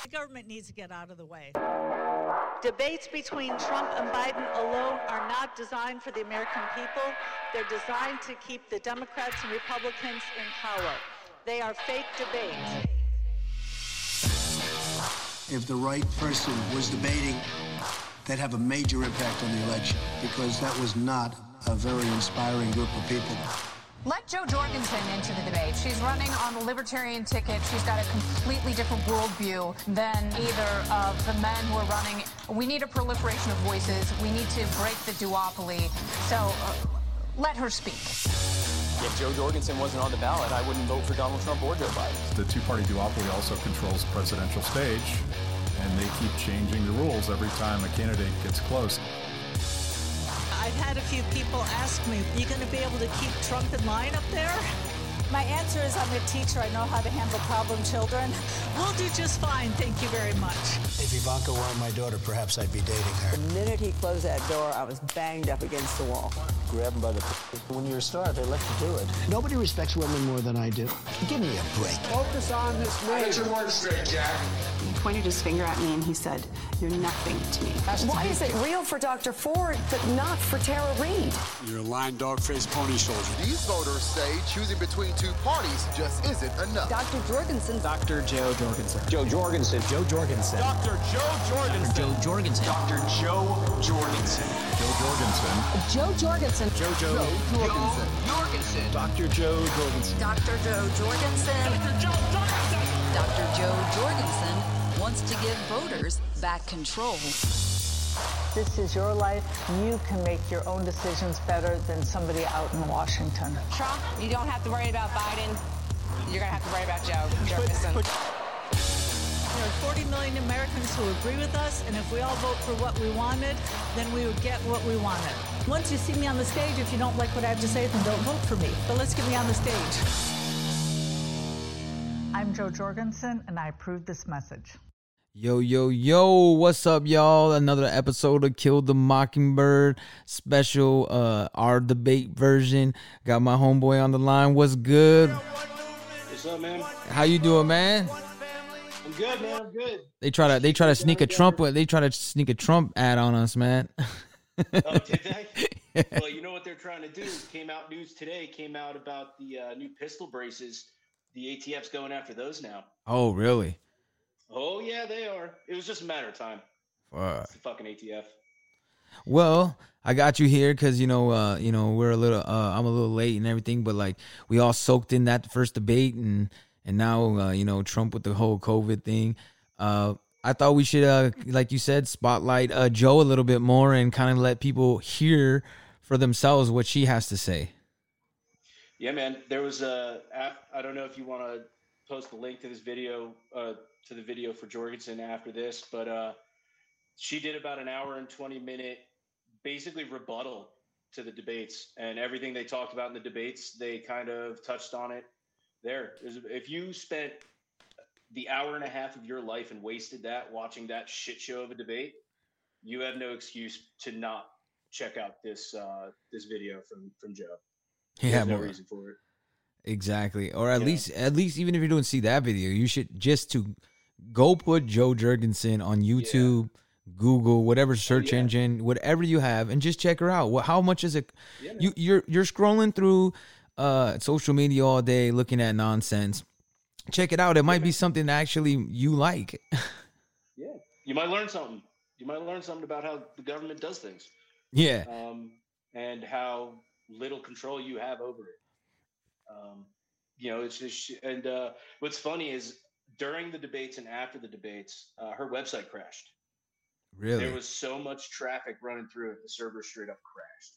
The government needs to get out of the way. Debates between Trump and Biden alone are not designed for the American people. They're designed to keep the Democrats and Republicans in power. They are fake debates. If the right person was debating, they'd have a major impact on the election, because that was not a very inspiring group of people. Let Jo Jorgensen into the debate. She's running on the Libertarian ticket. She's got a completely different worldview than either of the men who are running. We need a proliferation of voices. We need to break the duopoly. So let her speak. If Jo Jorgensen wasn't on the ballot, I wouldn't vote for Donald Trump or Joe Biden. The two-party duopoly also controls the presidential stage, and they keep changing the rules every time a candidate gets close. I've had a few people ask me, are you going to be able to keep Trump in line up there? My answer is I'm a teacher. I know how to handle problem children. We'll do just fine. Thank you very much. If Ivanka weren't my daughter, perhaps I'd be dating her. The minute he closed that door, I was banged up against the wall. Grab him by the... When you're a star, they let you do it. Nobody respects women more than I do. Give me a break. Focus on this man. Get your words straight, Jack. He pointed his finger at me and he said, "You're nothing to me." Why is it real for Dr. Ford, but not for Tara Reid? You're a lying dog-faced pony soldier. These voters say choosing between two parties just isn't enough. Dr. Jorgensen. Dr. Jo Jorgensen. Jo Jorgensen. Jo Jorgensen. Dr. Jo Jorgensen. Dr. Jo Jorgensen. Dr. Jo Jorgensen. Jo Jorgensen. Jo Jorgensen. Jo Jorgensen. Jorgensen. Dr. Jo Jorgensen. Dr. Jo Jorgensen. Dr. Jo Jorgensen. Dr. Jo Jorgensen wants to give voters back control. This is your life. You can make your own decisions better than somebody out in Washington. Trump, you don't have to worry about Biden. You're going to have to worry about Jo Jorgensen. There are 40 million Americans who agree with us, and if we all vote for what we wanted, then we would get what we wanted. Once you see me on the stage, if you don't like what I have to say, then don't vote for me. But let's get me on the stage. I'm Jo Jorgensen, and I approve this message. Yo, what's up, y'all? Another episode of Kill the Mockingbird special, our debate version. Got my homeboy on the line. What's good? What's up, man? How you doing, man? I'm good, man. I'm good. They try to sneak a Trump ad on us, man. Oh, did they? Well, you know what they're trying to do? News today came out about the new pistol braces. The ATF's going after those now. Oh, really? Oh, yeah, they are. It was just a matter of time. It's the fucking ATF. Well, I got you here because we're a little. I'm a little late and everything, but like we all soaked in that first debate, and now Trump with the whole COVID thing. I thought we should, like you said, spotlight Jo a little bit more and kind of let people hear for themselves what she has to say. Yeah, man. There was I don't know if you want to post the link to this video, to the video for Jorgensen after this, but she did about an hour and 20-minute basically rebuttal to the debates, and everything they talked about in the debates, they kind of touched on it there. If you spent the hour and a half of your life and wasted that watching that shit show of a debate, you have no excuse to not check out this video from Jo. Yeah, there's no reason for it. Exactly. Or at least even if you don't see that video, you should just to go put Jo Jorgensen on YouTube, Google, whatever search engine, whatever you have, and just check her out. How much is it? Yeah, you're scrolling through social media all day looking at nonsense. Check it out. It might be something that actually you like. Yeah. You might learn something. You might learn something about how the government does things. Yeah. And how little control you have over it. It's just, and what's funny is during the debates and after the debates, her website crashed. Really? There was so much traffic running through it, the server straight up crashed.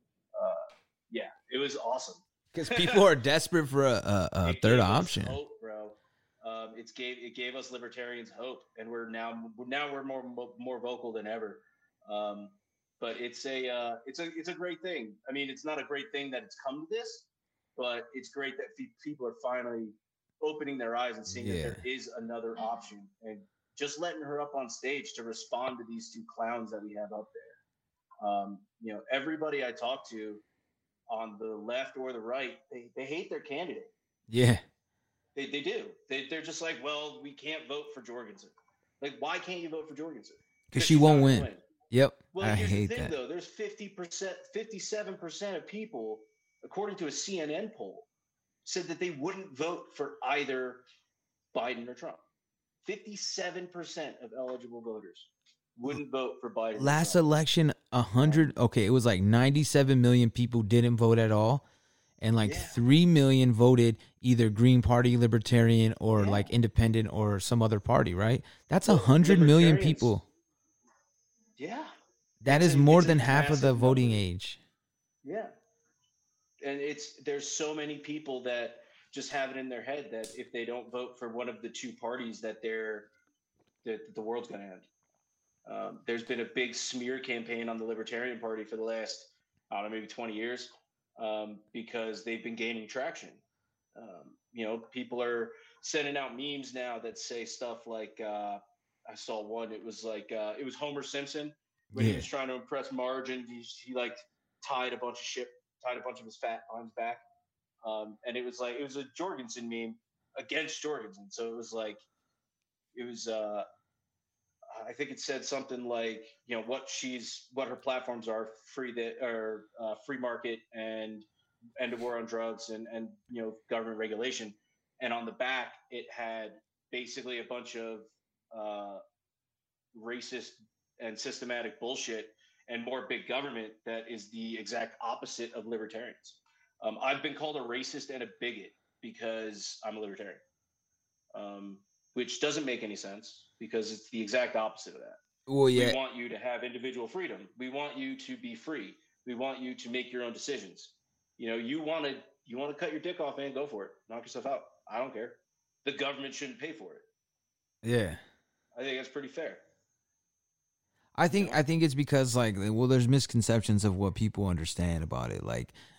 It was awesome. Because people are desperate for a third option. Hope, bro. It gave us libertarians hope, and we're more vocal than ever. But it's a great thing. I mean, it's not a great thing that it's come to this, but it's great that people are finally opening their eyes and seeing that there is another option, and just letting her up on stage to respond to these two clowns that we have up there. Everybody I talk to on the left or the right, they hate their candidate. Yeah. They do. They're just like, well, we can't vote for Jorgensen. Like, why can't you vote for Jorgensen? Because she won't win. Yep. Well, I here's hate the thing, that. though. There's 57% of people, according to a CNN poll, said that they wouldn't vote for either Biden or Trump. 57% of eligible voters wouldn't vote for Biden. Last or Trump. election, 100. Okay, it was like 97 million people didn't vote at all, and like 3 million voted either Green Party, Libertarian, or like Independent or some other party. Right? That's 100 million people. Yeah. That is more than half of the voting age. Yeah. And there's so many people that just have it in their head that if they don't vote for one of the two parties that the world's going to end. There's been a big smear campaign on the Libertarian Party for the last, I don't know, maybe 20 years because they've been gaining traction. People are sending out memes now that say stuff like, I saw one, it was like, it was Homer Simpson when he was trying to impress Marge, and he like tied a bunch of his fat on his back. And it was a Jorgensen meme against Jorgensen. So it was I think it said something like, what her platforms are, free market and end of war on drugs and government regulation. And on the back, it had basically a bunch of racist and systematic bullshit and more big government that is the exact opposite of libertarians. I've been called a racist and a bigot because I'm a libertarian, which doesn't make any sense because it's the exact opposite of that. Well, yeah. We want you to have individual freedom. We want you to be free. We want you to make your own decisions. You want to cut your dick off, man, go for it. Knock yourself out. I don't care. The government shouldn't pay for it. Yeah. I think that's pretty fair. I think it's because there's misconceptions of what people understand about it.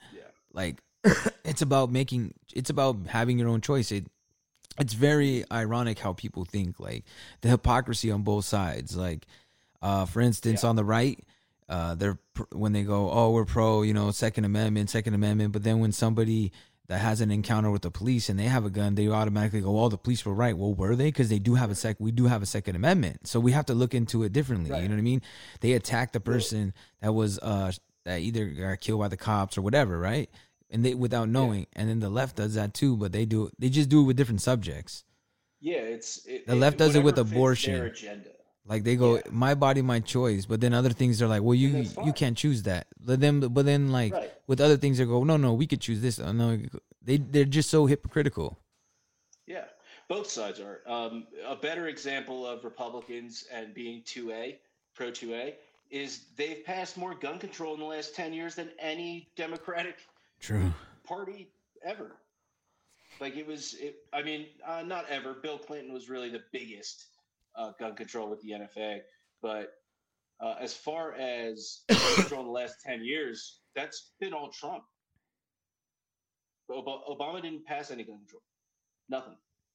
It's about having your own choice. It's very ironic how people think, like the hypocrisy on both sides. Like, for instance, on the right, when they go, "Oh, we're pro, Second Amendment," but then when somebody that has an encounter with the police and they have a gun, they automatically go, "Oh, the police were right." Well, were they? Because we do have a Second Amendment, so we have to look into it differently. Right. You know what I mean? They attacked the person that was that either got killed by the cops or whatever, right? And they without knowing, and then the left does that too, but they just do it with different subjects. Yeah, the left does it with abortion. Their agenda. Like they go, my body, my choice, but then other things they're like, well, you can't choose that. But then with other things they go, no, we could choose this. No, they're just so hypocritical. Yeah, both sides are. A better example of Republicans and being pro 2A, is they've passed more gun control in the last 10 years than any Democratic party ever. Not ever. Bill Clinton was really the biggest gun control with the NFA, but as far as gun control in the last 10 years, that's been all Trump. Obama didn't pass any gun control. Nothing.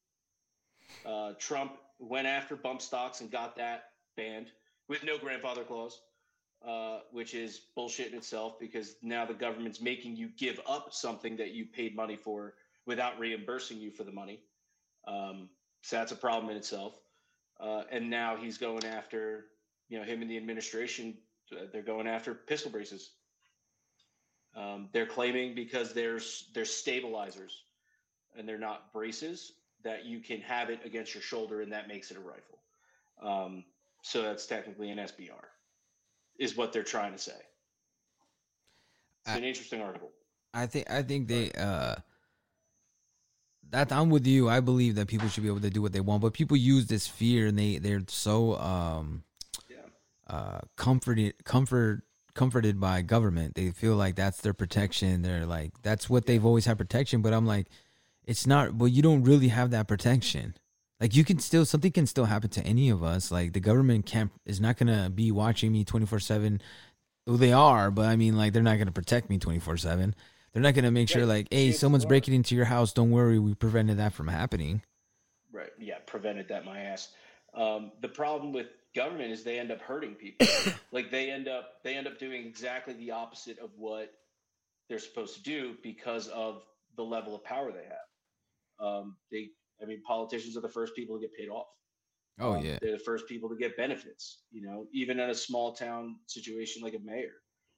Trump went after bump stocks and got that banned with no grandfather clause, which is bullshit in itself because now the government's making you give up something that you paid money for without reimbursing you for the money. So that's a problem in itself. And now he's going after, him and the administration, they're going after pistol braces. They're claiming because they're stabilizers and they're not braces that you can have it against your shoulder and that makes it a rifle. So that's technically an SBR is what they're trying to say. It's an interesting article. I think they, that I'm with you. I believe that people should be able to do what they want, but people use this fear and they're so, comforted by government. They feel like that's their protection. They're like, that's what they've always had protection. But I'm like, it's not, but you don't really have that protection. Like something can still happen to any of us. Like the government is not going to be watching me 24/7. Well, they are, but I mean, like, they're not going to protect me 24/7. They're not going to make sure like, hey, someone's breaking into your house. Don't worry. We prevented that from happening. Right. Yeah. Prevented that, my ass. The problem with government is they end up hurting people. Like they end up doing exactly the opposite of what they're supposed to do because of the level of power they have. Politicians are the first people to get paid off. Oh, yeah. They're the first people to get benefits, even in a small town situation like a mayor.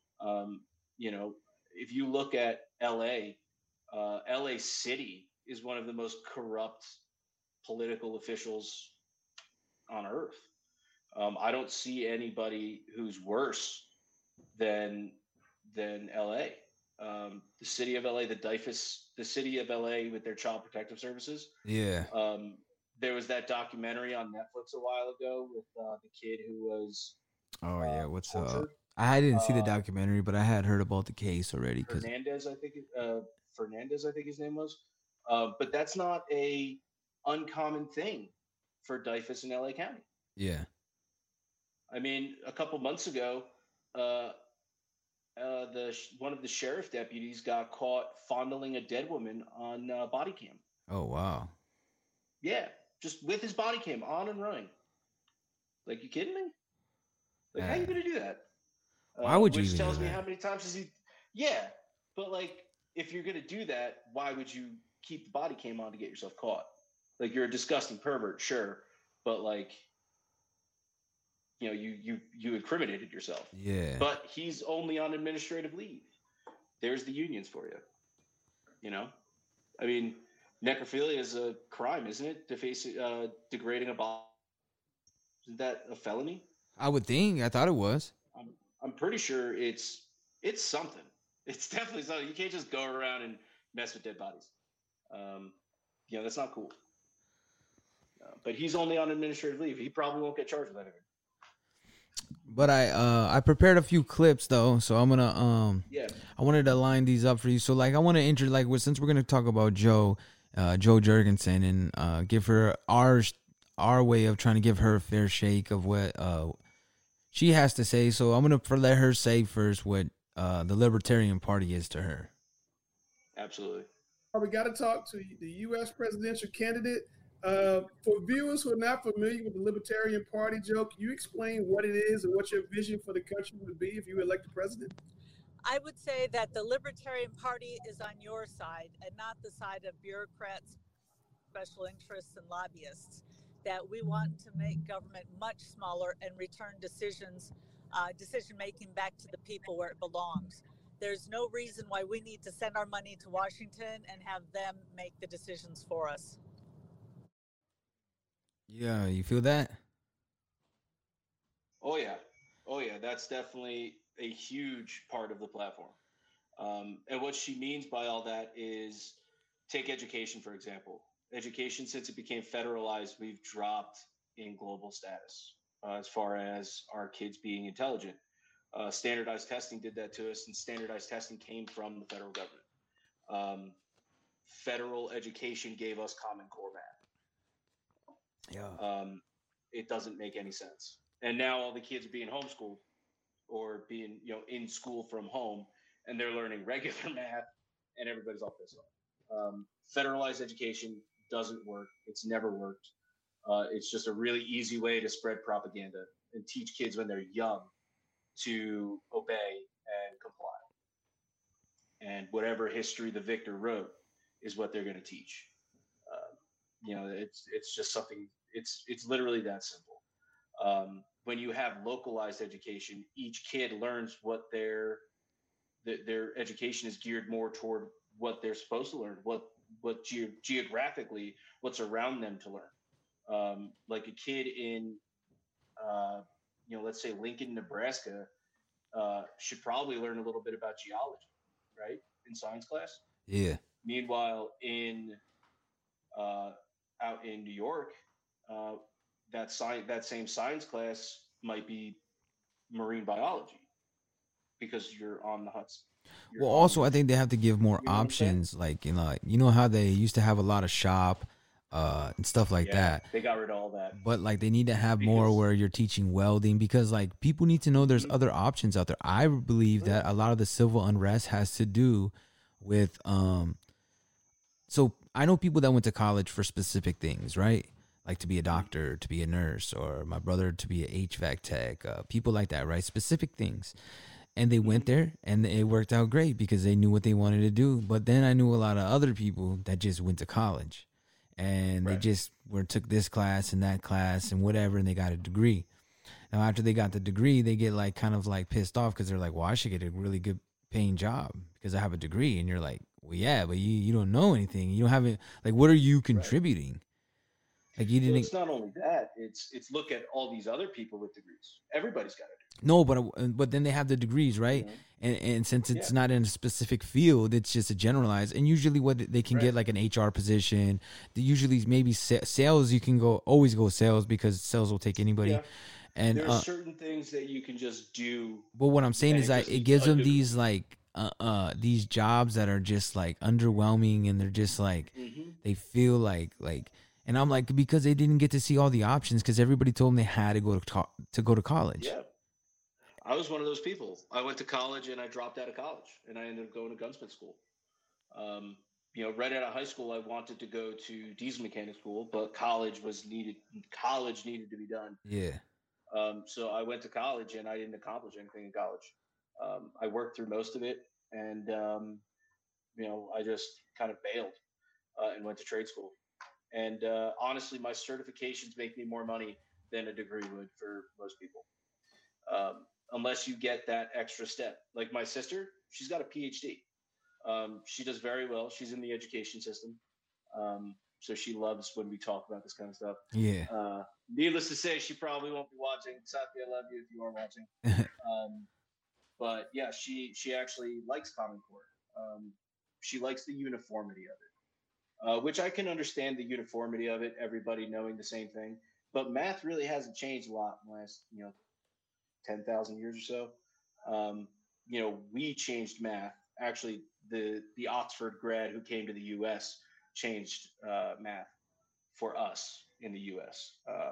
If you look at LA, LA City is one of the most corrupt political officials on earth. I don't see anybody who's worse than LA. The city of LA, the city of LA with their child protective services. Yeah. There was that documentary on Netflix a while ago with the kid who was. Oh yeah, what's tortured. I didn't see the documentary, but I had heard about the case already. Fernandez, I think his name was. But that's not a uncommon thing for DYFS in LA County. Yeah. I mean, a couple months ago, one of the sheriff deputies got caught fondling a dead woman on body cam. Oh wow. Yeah, just with his body cam on and running. Like, you kidding me? Like, how are you gonna do that? Why would you? Which even tells do me that? how many times has he? Yeah, but like, if you're gonna do that, why would you keep the body cam on to get yourself caught? Like, you're a disgusting pervert, sure, but like, you incriminated yourself. Yeah. But he's only on administrative leave. There's the unions for you. I mean, necrophilia is a crime, isn't it? Degrading a body. Isn't that a felony? I would think. I thought it was. I'm pretty sure it's something. It's definitely something. You can't just go around and mess with dead bodies. That's not cool. But he's only on administrative leave. He probably won't get charged with anything. But I prepared a few clips though, so I'm gonna I wanted to line these up for you. So like I want to since we're gonna talk about Jo Jorgensen and give her our way of trying to give her a fair shake of what she has to say. So I'm gonna let her say first what the Libertarian Party is to her. Absolutely. We got to talk to the U.S. presidential candidate. For viewers who are not familiar with the Libertarian Party, Jo, can you explain what it is and what your vision for the country would be if you were elected president? I would say that the Libertarian Party is on your side and not the side of bureaucrats, special interests, and lobbyists. That we want to make government much smaller and return decision-making back to the people where it belongs. There's no reason why we need to send our money to Washington and have them make the decisions for us. Yeah, you feel that? Oh yeah. That's definitely a huge part of the platform. And what she means by all that is, take education, for example. Education, since it became federalized, we've dropped in global status as far as our kids being intelligent. Standardized testing did that to us, and standardized testing came from the federal government. Federal education gave us Common Core math. Yeah. It doesn't make any sense. And now all the kids are being homeschooled or being, in school from home, and they're learning regular math, and everybody's all pissed off. Federalized education doesn't work. It's never worked. It's just a really easy way to spread propaganda and teach kids when they're young to obey and comply. And whatever history the victor wrote is what they're going to teach. It's just something. It's literally that simple. When you have localized education, each kid learns what their education is geared more toward what they're supposed to learn, what geographically what's around them to learn. Like a kid in, let's say Lincoln, Nebraska, should probably learn a little bit about geology, right, in science class. Yeah. Meanwhile, out in New York, that same science class might be marine biology because you're on the Hudson. Well, also, I think they have to give more options. Like, how they used to have a lot of shop and stuff like that. They got rid of all that. But like, they need to have more where you're teaching welding, because like people need to know there's other options out there. I believe that a lot of the civil unrest has to do with so I know people that went to college for specific things, right? Like to be a doctor, to be a nurse, or my brother to be an HVAC tech, people like that, right? Specific things. And they went there and it worked out great because they knew what they wanted to do. But then I knew a lot of other people that just went to college and they just took this class and that class and whatever, and they got a degree. Now, after they got the degree, they get like kind of like pissed off because they're like, well, I should get a really good paying job because I have a degree. And you're like, well, yeah, but you don't know anything. You don't have it. Like, what are you contributing? Like, you didn't. Well, it's not only that. It's look at all these other people with degrees. Everybody's got a degree. No, but then they have the degrees, right? And since it's not in a specific field, it's just a generalized. And usually, what they can get like an HR position. Usually, maybe sales. You can always go sales because sales will take anybody. Yeah. And there are certain things that you can just do. But what I'm saying is that it gives them these like these jobs that are just like underwhelming, and they're just like they feel like. And I'm like, because they didn't get to see all the options because everybody told them they had to go to college. Yeah. I was one of those people. I went to college and I dropped out of college and I ended up going to gunsmith school. Right out of high school, I wanted to go to diesel mechanic school, but college needed to be done. Yeah. So I went to college and I didn't accomplish anything in college. I worked through most of it and, I just kind of bailed and went to trade school. And honestly, my certifications make me more money than a degree would for most people. Unless you get that extra step. Like my sister, she's got a PhD. She does very well. She's in the education system. So she loves when we talk about this kind of stuff. Yeah. Needless to say, she probably won't be watching. Safi, I love you if you are watching. But yeah, she actually likes Common Core. She likes the uniformity of it, which I can understand the uniformity of it, everybody knowing the same thing. But math really hasn't changed a lot in the last, 10,000 years or so. We changed math. Actually, the Oxford grad who came to the U.S. changed math for us in the U.S.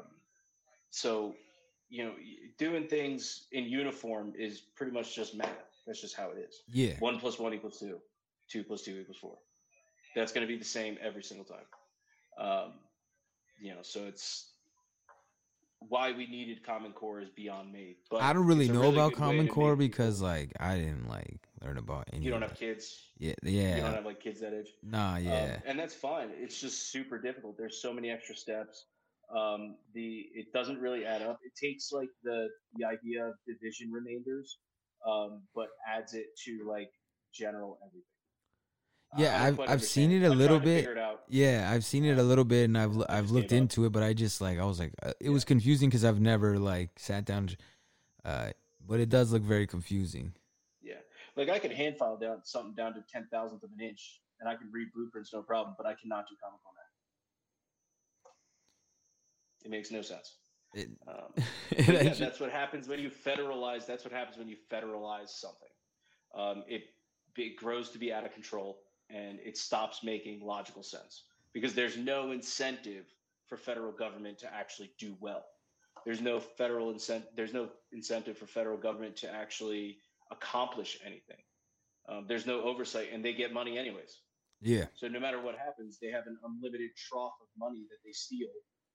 So, doing things in uniform is pretty much just math. That's just how it is. Yeah. 1 + 1 = 2. 2 + 2 = 4. That's going to be the same every single time. So it's why we needed Common Core is beyond me. But I don't really know about Common Core because I didn't learn about any. You don't have kids. Yeah. You don't have kids that age. Nah, yeah. And that's fine. It's just super difficult. There's so many extra steps. It doesn't really add up. It takes the idea of division remainders, but adds it to general everything. Yeah, I've seen it a little bit. Yeah, I've seen it a little bit, and I've looked into it, but I just I was it was confusing because I've never sat down. But it does look very confusing. Yeah, I could hand file something down to 10,000th of an inch, and I can read blueprints no problem, but I cannot do Common Core math. It makes no sense. That's what happens when you federalize. That's what happens when you federalize something. It grows to be out of control. And it stops making logical sense because there's no incentive for federal government to actually do well. There's no incentive for federal government to actually accomplish anything. There's no oversight, and they get money anyways. Yeah. So no matter what happens, they have an unlimited trough of money that they steal,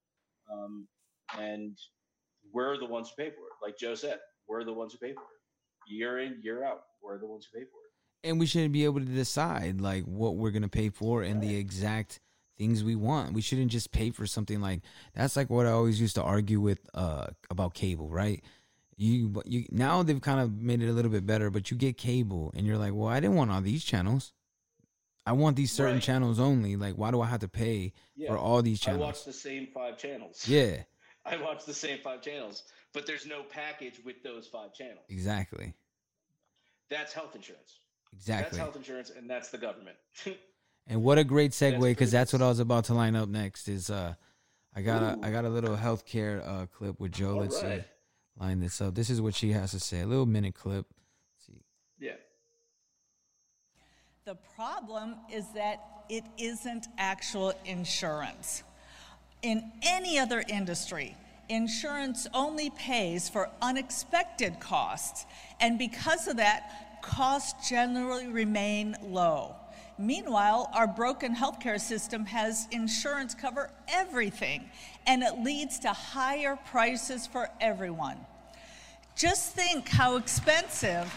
and we're the ones who pay for it. Like Joe said, we're the ones who pay for it. Year in, year out, we're the ones who pay for it. And we shouldn't be able to decide what we're going to pay for and the exact things we want. We shouldn't just pay for something that's what I always used to argue with about cable, right? You now they've kind of made it a little bit better, but you get cable and you're like, well, I didn't want all these channels. I want these certain channels only. Why do I have to pay for all these channels? I watch the same 5 channels. Yeah. I watch the same 5 channels, but there's no package with those 5 channels. Exactly. That's health insurance. Exactly. That's health insurance, and that's the government. And what a great segue, because that's what I was about to line up next. Is I got a little healthcare clip with Joe. Let's line this up. This is what she has to say. A little minute clip. Let's see. Yeah. The problem is that it isn't actual insurance. In any other industry, insurance only pays for unexpected costs, and because of that, costs generally remain low. Meanwhile, our broken healthcare system has insurance cover everything, and it leads to higher prices for everyone. Just think how expensive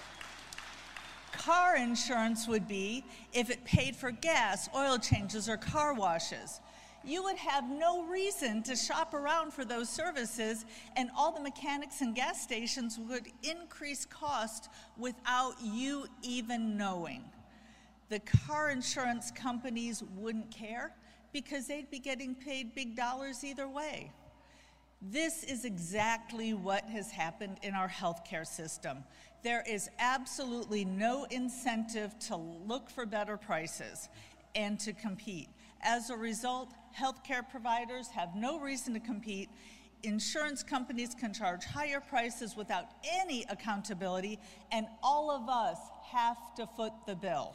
car insurance would be if it paid for gas, oil changes, or car washes. you would have no reason to shop around for those services, and all the mechanics and gas stations would increase cost without you even knowing. The car insurance companies wouldn't care because they'd be getting paid big dollars either way. This is exactly what has happened in our healthcare system. There is absolutely no incentive to look for better prices and to compete. As a result, healthcare providers have no reason to compete. Insurance companies can charge higher prices without any accountability, and all of us have to foot the bill.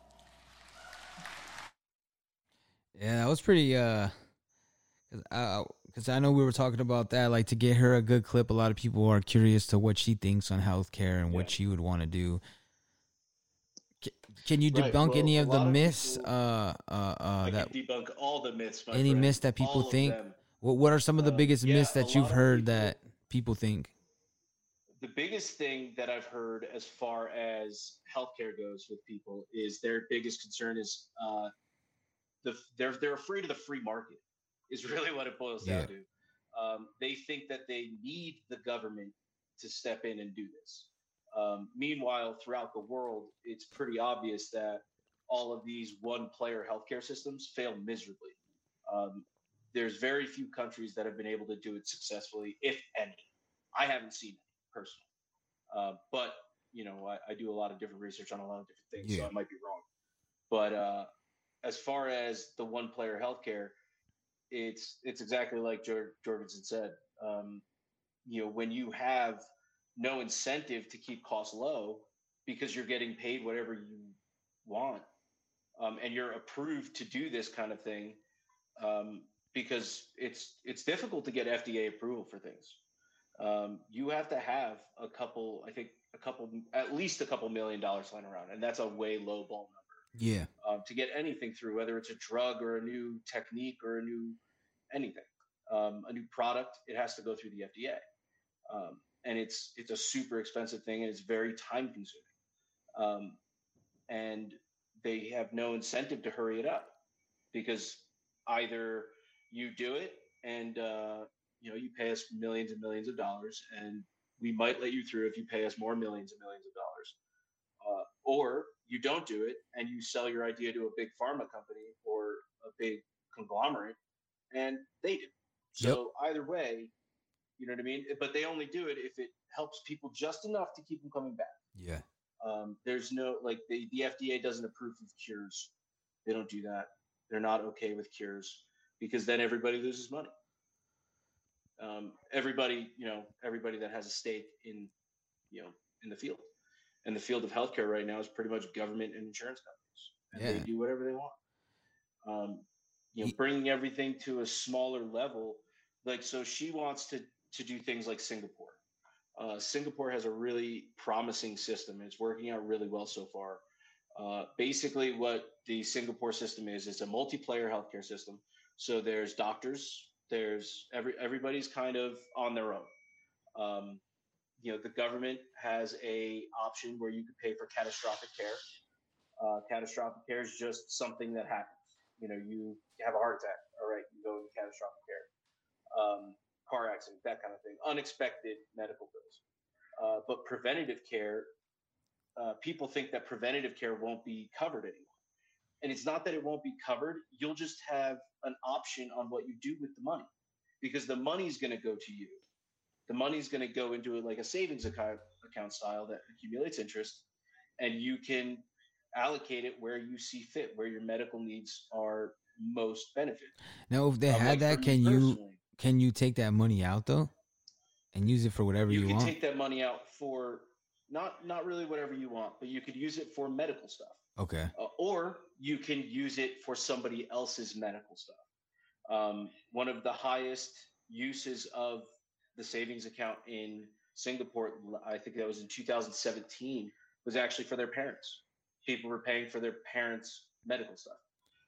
Yeah, that was pretty, because I know we were talking about that, like to get her a good clip. A lot of people are curious to what she thinks on healthcare and what she would want to do. Can you debunk any of the myths? I can debunk all the myths. Any myths that people think? What are some of the biggest myths that you've heard that people think? The biggest thing that I've heard as far as healthcare goes with people is their biggest concern is they're afraid of the free market. Is really what it boils down to. They think that they need the government to step in and do this. Meanwhile, throughout the world, it's pretty obvious that all of these one-player healthcare systems fail miserably. There's very few countries that have been able to do it successfully, if any. I haven't seen it personally, but I do a lot of different research on a lot of different things, so I might be wrong. But as far as the one-player healthcare, it's exactly like Jorgensen said. When you have no incentive to keep costs low because you're getting paid whatever you want, and you're approved to do this kind of thing, because it's difficult to get FDA approval for things. You have to have at least a couple $1 million lying around, and that's a way low ball number. Yeah. To get anything through, whether it's a drug or a new technique or a new anything, a new product, it has to go through the FDA. And it's a super expensive thing, and it's very time consuming. And they have no incentive to hurry it up, because either you do it and you pay us millions and millions of dollars, and we might let you through if you pay us more millions and millions of dollars. Or you don't do it and you sell your idea to a big pharma company or a big conglomerate, and they do. So either way, you know what I mean? But they only do it if it helps people just enough to keep them coming back. Yeah. There's no, like, the FDA doesn't approve of cures. They don't do that. They're not okay with cures, because then everybody loses money. Everybody that has a stake in the field. And the field of healthcare right now is pretty much government and insurance companies, and they do whatever they want. Bringing everything to a smaller level, like, so she wants to do things like Singapore. Singapore has a really promising system. It's working out really well so far. Basically, what the Singapore system is a multiplayer healthcare system. So there's doctors, there's everybody's kind of on their own. The government has a option where you could pay for catastrophic care. Catastrophic care is just something that happens. You have a heart attack. All right, you go into catastrophic care. Car accident, that kind of thing. Unexpected medical bills. But preventative care, people think that preventative care won't be covered anymore. And it's not that it won't be covered. You'll just have an option on what you do with the money, because the money's going to go to you. The money's going to go into like a savings account style that accumulates interest, and you can allocate it where you see fit, where your medical needs are most benefited. Now, if they had that, can you take that money out though, and use it for whatever you want? You can take that money out for not really whatever you want, but you could use it for medical stuff. Okay. Or you can use it for somebody else's medical stuff. One of the highest uses of the savings account in Singapore, I think that was in 2017, was actually for their parents. People were paying for their parents' medical stuff.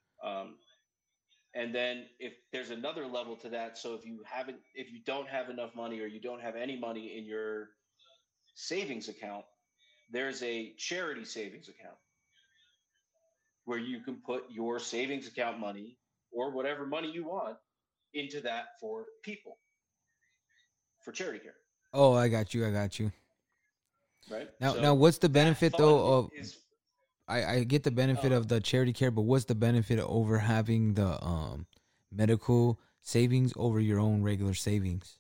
And then if there's another level to that, so if you don't have enough money, or you don't have any money in your savings account, there's a charity savings account where you can put your savings account money or whatever money you want into that for people, for charity care. Oh, I got you. Right. Now, what's the benefit though of? Is, I get the benefit of the charity care, but what's the benefit over having the medical savings over your own regular savings?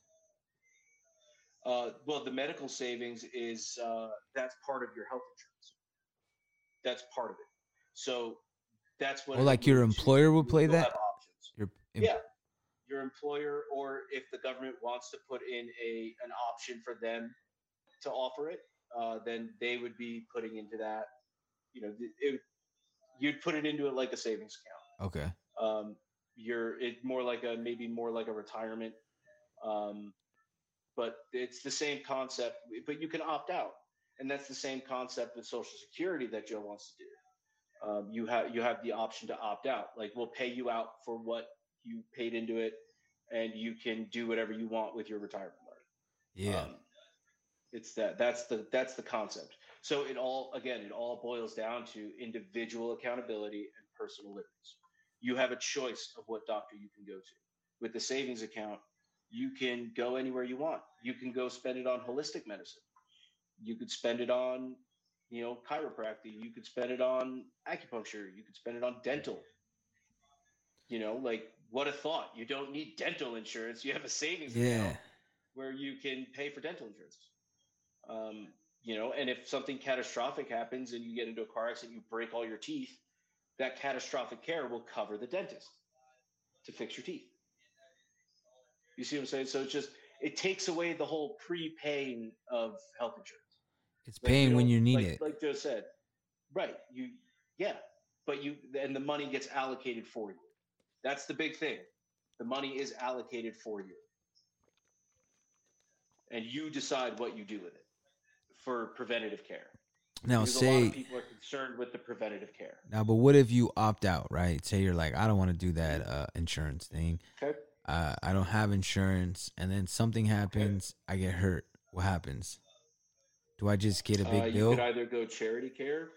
Well, the medical savings is that's part of your health insurance. That's part of it. So that's what. Or like your employer will play that. Have options. Your employer, or if the government wants to put in an option for them to offer it, then they would be putting into that. You know, you'd put it into it like a savings account. Okay. More like a retirement. But it's the same concept, but you can opt out, and that's the same concept with Social Security that Joe wants to do. You have the option to opt out. Like, we'll pay you out for what you paid into it, and you can do whatever you want with your retirement money. Yeah, it's that's the concept. So it all boils down to individual accountability and personal liberties. You have a choice of what doctor you can go to. With the savings account, you can go anywhere you want. You can go spend it on holistic medicine. You could spend it on, chiropractic. You could spend it on acupuncture. You could spend it on dental. Like, what a thought. You don't need dental insurance. You have a savings account where you can pay for dental insurance. And if something catastrophic happens and you get into a car accident, you break all your teeth, that catastrophic care will cover the dentist to fix your teeth. You see what I'm saying? So it takes away the whole prepaying of health insurance. It's paying when you need it. Like Joe said, right. But the money gets allocated for you. That's the big thing. The money is allocated for you. And you decide what you do with it for preventative care. Now, because a lot of people are concerned with the preventative care. Now, but what if you opt out, right? Say you're like, I don't want to do that insurance thing. Okay. I don't have insurance, and then something happens, I get hurt. What happens? Do I just get a big bill? You could either go charity care.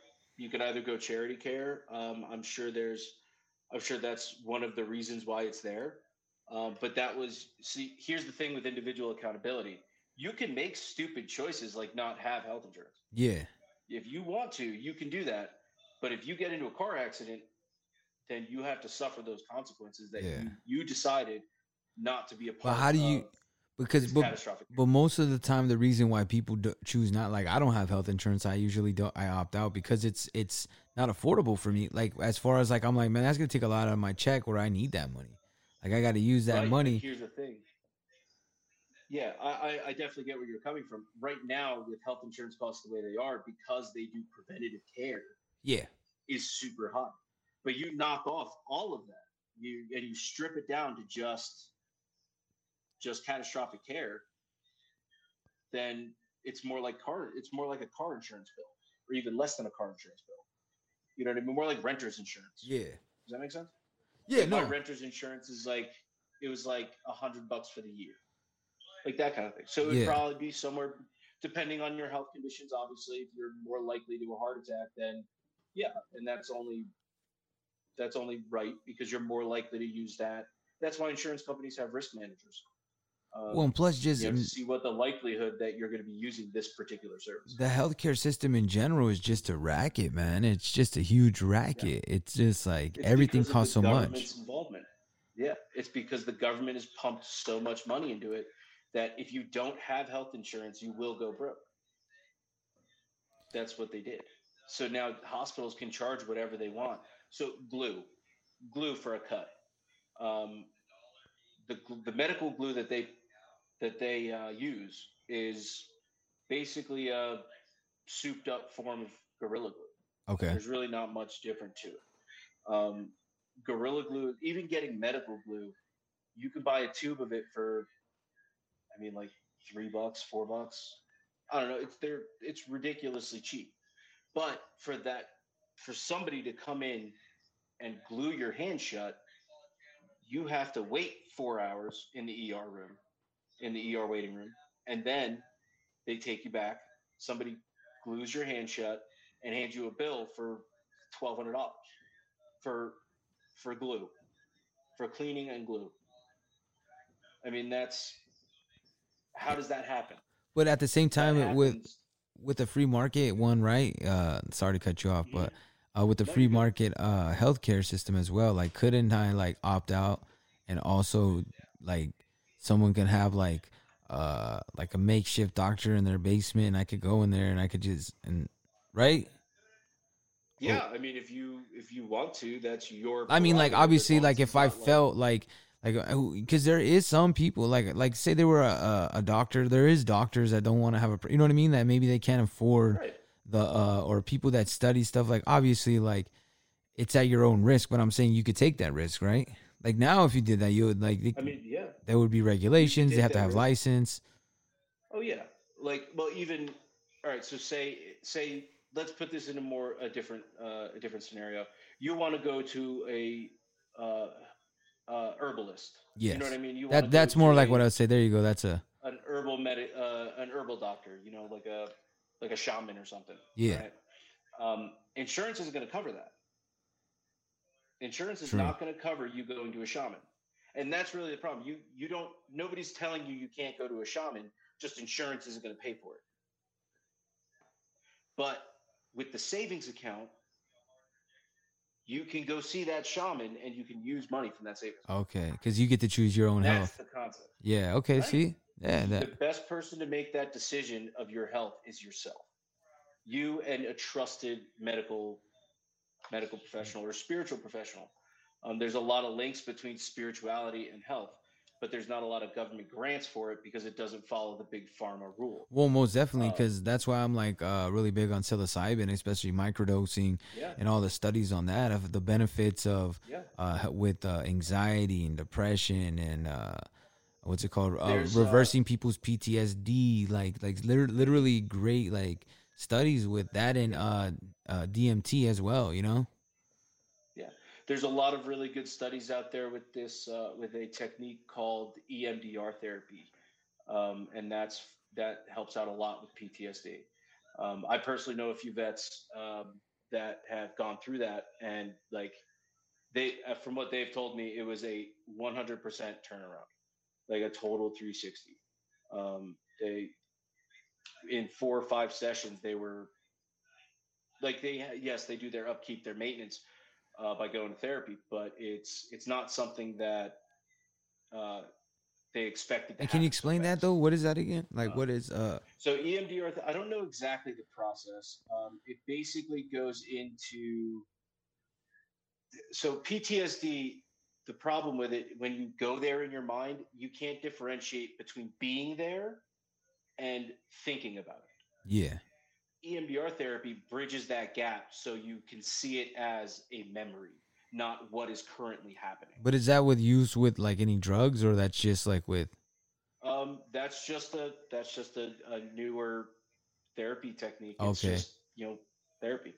I'm sure that's one of the reasons why it's there. But here's the thing with individual accountability. You can make stupid choices like not have health insurance. Yeah. If you want to, you can do that. But if you get into a car accident, then you have to suffer those consequences that you decided not to be a part of. But how do you? But most of the time, the reason why people choose not, like, I don't have health insurance. I usually don't. I opt out because it's not affordable for me. Like, as far as like, I'm like, man, that's gonna take a lot out of my check where I need that money. Like, I got to use that money. Here's the thing. Yeah, I definitely get where you're coming from. Right now, with health insurance costs the way they are, because they do preventative care. Yeah, is super high. But you knock off all of that, you strip it down to just catastrophic care, then it's more like a car insurance bill, or even less than a car insurance bill. You know what I mean? More like renter's insurance. Yeah. Does that make sense? Yeah. My renter's insurance is it was like $100 for the year, like that kind of thing. So it would probably be somewhere, depending on your health conditions. Obviously, if you're more likely to a heart attack, then and that's only right, because you're more likely to use that. That's why insurance companies have risk managers. Well, and plus, just to see what the likelihood that you're going to be using this particular service. The healthcare system in general is just a racket, man. It's just a huge racket. Yeah. It's just like everything costs so much. Involvement. Yeah, it's because the government has pumped so much money into it that if you don't have health insurance, you will go broke. That's what they did. So now hospitals can charge whatever they want. So glue for a cut. The medical glue that they use is basically a souped up form of Gorilla Glue. Okay. There's really not much different to it. Gorilla Glue, even getting medical glue, you can buy a tube of it for, like $3, $4. I don't know. It's ridiculously cheap. But for somebody to come in and glue your hand shut, you have to wait 4 hours in the ER room, in the ER waiting room, and then they take you back. Somebody glues your hand shut and hands you a bill for $1,200 for glue. for cleaning and glue. I mean, how does that happen? But at the same time, That with happens- the free market one, right? Sorry to cut you off, but with the free market healthcare system as well, like couldn't I like opt out and also like someone can have like a makeshift doctor in their basement and I could go in there and I could just right? Yeah, I mean, if you want to, that's your. I mean, like prerogative, obviously, as long like as if I it's not, felt like because there is some people like say they were a doctor, there is doctors that don't want to have you know what I mean, that maybe they can't afford the or people that study stuff, like obviously like it's at your own risk, but I'm saying you could take that risk, right? Like now if you did that, you would like I mean, yeah. there would be regulations, take they have to that have risk. license. Oh yeah, like well, even all right. So say let's put this in a different scenario. You want to go to a herbalist. Yes. You know what I mean. You wanna go that's more to like what I would say. There you go. That's an herbal doctor. You know, like a shaman or something. Yeah. Right? Insurance isn't going to cover that. Insurance is True. not going to cover you going to a shaman. And that's really the problem. You don't. Nobody's telling you can't go to a shaman. Just insurance isn't going to pay for it. But with the savings account, you can go see that shaman and you can use money from that savings. okay, because you get to choose your own That's health. the concept. Yeah. Okay. Right? See. Yeah. The best person to make that decision of your health is yourself. You and a trusted medical professional or spiritual professional. There's a lot of links between spirituality and health, but there's not a lot of government grants for it because it doesn't follow the big pharma rule. Well, most definitely, because that's why I'm like really big on psilocybin, especially microdosing and all the studies on that of the benefits of with anxiety and depression and what's it called, reversing people's PTSD, like literally great like studies with that and DMT as well, you know. Yeah, there's a lot of really good studies out there with this with a technique called EMDR therapy, and that helps out a lot with PTSD. I personally know a few vets that have gone through that, and like they, from what they've told me, it was a 100% turnaround, like a total 360. They in 4 or 5 sessions they were like they do their upkeep, their maintenance by going to therapy, but it's not something that they expected to And can you happen explain so that fast. though? What is that again? Like what is So EMDR, I don't know exactly the process. It basically goes into so PTSD. The problem with it, when you go there in your mind, you can't differentiate between being there and thinking about it. yeah. EMDR therapy bridges that gap so you can see it as a memory, not what is currently happening. But is that with use with like any drugs, or that's just like with That's just a newer therapy technique. It's Okay. just, therapy.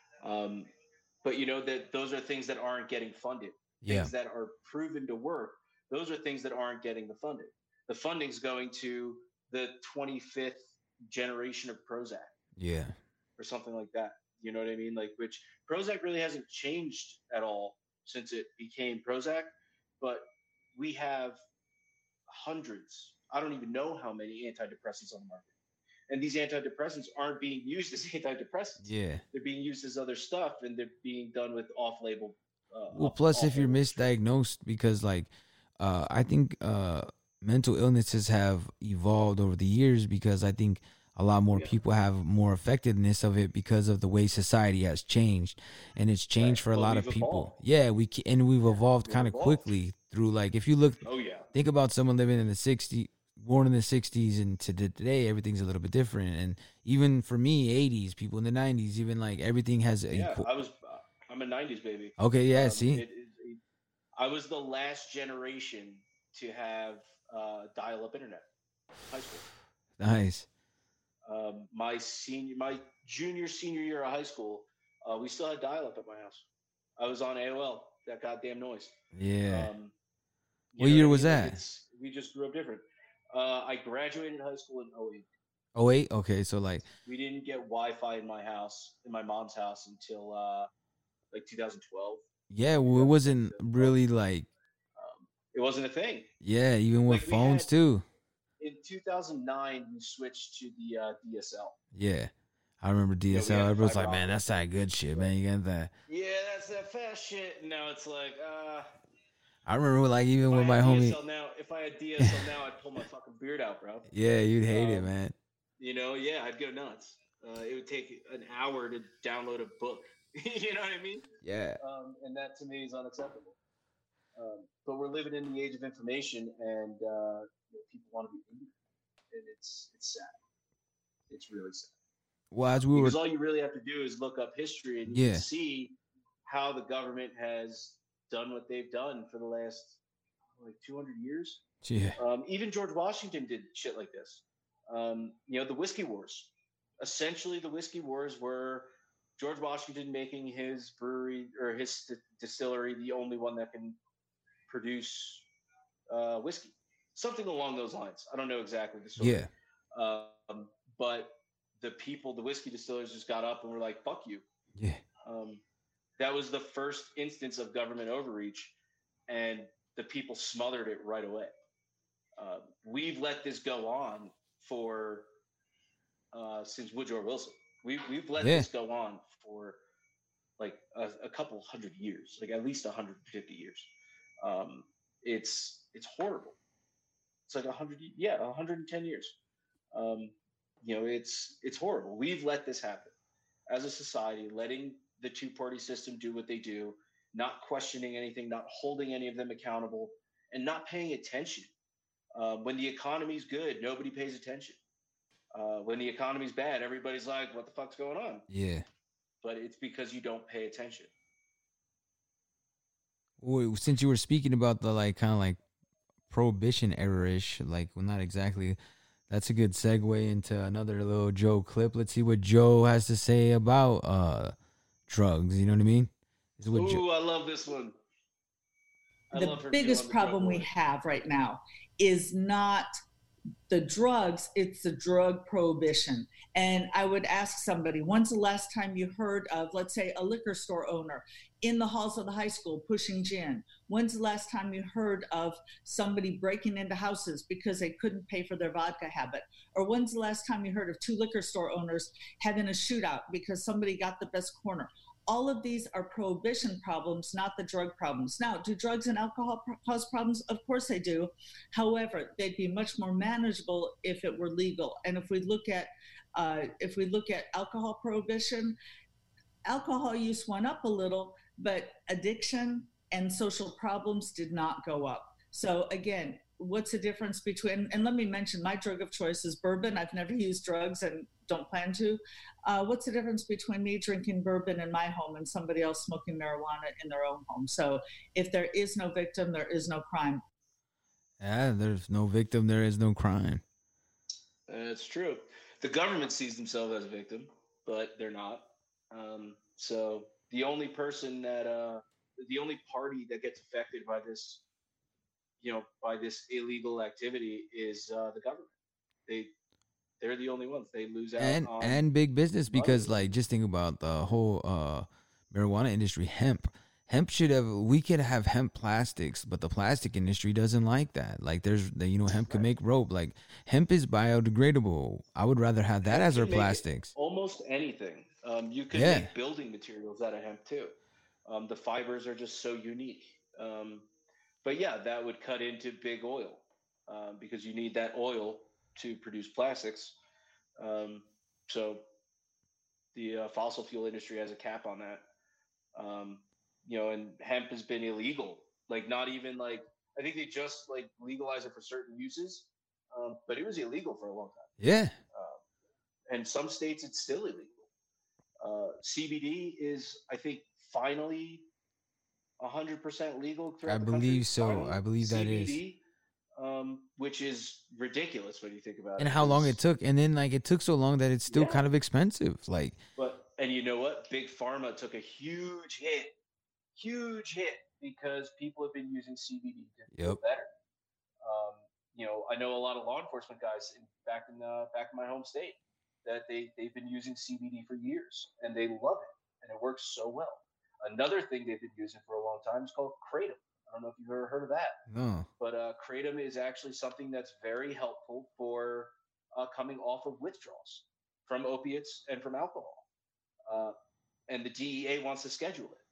But that those are things that aren't getting funded. Yeah. Things that are proven to work, those are things that aren't getting the funding. The funding's going to the 25th generation of Prozac yeah. or something like that. You know what I mean? Like, which Prozac really hasn't changed at all since it became Prozac, but we have hundreds. I don't even know how many antidepressants on the market. And these antidepressants aren't being used as antidepressants. Yeah. They're being used as other stuff, and they're being done with off-label. Well, plus if you're misdiagnosed, because like I think mental illnesses have evolved over the years, because I think a lot more people have more effectiveness of it because of the way society has changed, and it's changed for a lot of people. Yeah, we've evolved kind of quickly through, like, if you look, think about someone living in the 60s, born in the 60s, and to today, everything's a little bit different. And even for me, 80s, people in the 90s, even like everything has I'm a 90s baby. Okay, yeah, see? I was the last generation to have dial-up internet. High school. Nice. My junior, senior year of high school, we still had dial-up at my house. I was on AOL, that goddamn noise. Yeah. What year was that? We just grew up different. I graduated high school in 08. 08? Okay, so like... We didn't get Wi-Fi in my house, in my mom's house, until like 2012. Yeah, well, it wasn't really like It wasn't a thing. Yeah, even with Like, phones too. In 2009, we switched to the DSL. Yeah, I remember DSL. had Everyone's fiber like, man, that's that good shit, man. You got that. Yeah, that's that fast shit. Now it's like, I remember like even with my homie. If I had DSL now, I'd pull my fucking beard out, bro. Yeah, you'd hate it, man. You know, yeah, I'd go nuts. It would take an hour to download a book. You know what I mean? Yeah. And that to me is unacceptable. But we're living in the age of information, and people want to be ignorant, and it's sad. It's really sad. Well, as because all you really have to do is look up history, and you can see how the government has done what they've done for the last 200 years. Yeah. Even George Washington did shit like this. The whiskey wars. Essentially, the whiskey wars were George Washington making his brewery or his distillery the only one that can produce whiskey, something along those lines. I don't know exactly the story. Yeah. But the whiskey distillers just got up and were like, "Fuck you." Yeah. That was the first instance of government overreach, and the people smothered it right away. We've let this go on for since Woodrow Wilson. We've let this go on for like a couple hundred years, like at least 150 years. It's horrible. It's like 110 years. It's horrible. We've let this happen as a society, letting the two-party system do what they do, not questioning anything, not holding any of them accountable, and not paying attention. When the economy's good, nobody pays attention. When the economy's bad, everybody's like, what the fuck's going on? Yeah. But it's because you don't pay attention. Well, since you were speaking about the kind of Prohibition era-ish, not exactly, that's a good segue into another little Joe clip. Let's see what Joe has to say about drugs. You know what I mean? I love this one. The biggest problem we have right now is not the drugs, it's the drug prohibition. And I would ask somebody, when's the last time you heard of, let's say, a liquor store owner in the halls of the high school pushing gin? When's the last time you heard of somebody breaking into houses because they couldn't pay for their vodka habit? Or when's the last time you heard of two liquor store owners having a shootout because somebody got the best corner? All of these are prohibition problems, not the drug problems. Now, do drugs and alcohol cause problems? Of course they do. However, they'd be much more manageable if it were legal. And if we look at alcohol prohibition, alcohol use went up a little, but addiction and social problems did not go up. So again, what's the difference between, and let me mention, my drug of choice is bourbon. I've never used drugs and don't plan to. What's the difference between me drinking bourbon in my home and somebody else smoking marijuana in their own home? So if there is no victim, there is no crime. Yeah, there's no victim, there is no crime. It's true. The government sees themselves as a victim, but they're not. So the only person the only party that gets affected by this, by this illegal activity is the government. They're the only ones. They lose out and big business because just think about the whole marijuana industry, hemp. We could have hemp plastics, but the plastic industry doesn't like that. Hemp can make rope. Hemp is biodegradable. I would rather have that as our plastics. Almost anything. You can make building materials out of hemp too. The fibers are just so unique. But yeah, that would cut into big oil because you need that oil to produce plastics. So the fossil fuel industry has a cap on that. And hemp has been illegal. Not even I think they just legalize it for certain uses, but it was illegal for a long time. Yeah. And some states it's still illegal. CBD is, I think, finally 100% legal throughout the country. I believe so. Finally. I believe that CBD, which is ridiculous when you think about it. And how long it took. And then it took so long that it's still kind of expensive. And you know what? Big Pharma took a huge hit because people have been using CBD to feel better. I know a lot of law enforcement guys back in my home state that they've been using CBD for years and they love it and it works so well. Another thing they've been using for a long time is called Kratom. I don't know if you've ever heard of that. No. But kratom is actually something that's very helpful for coming off of withdrawals from opiates and from alcohol. And the DEA wants to schedule it.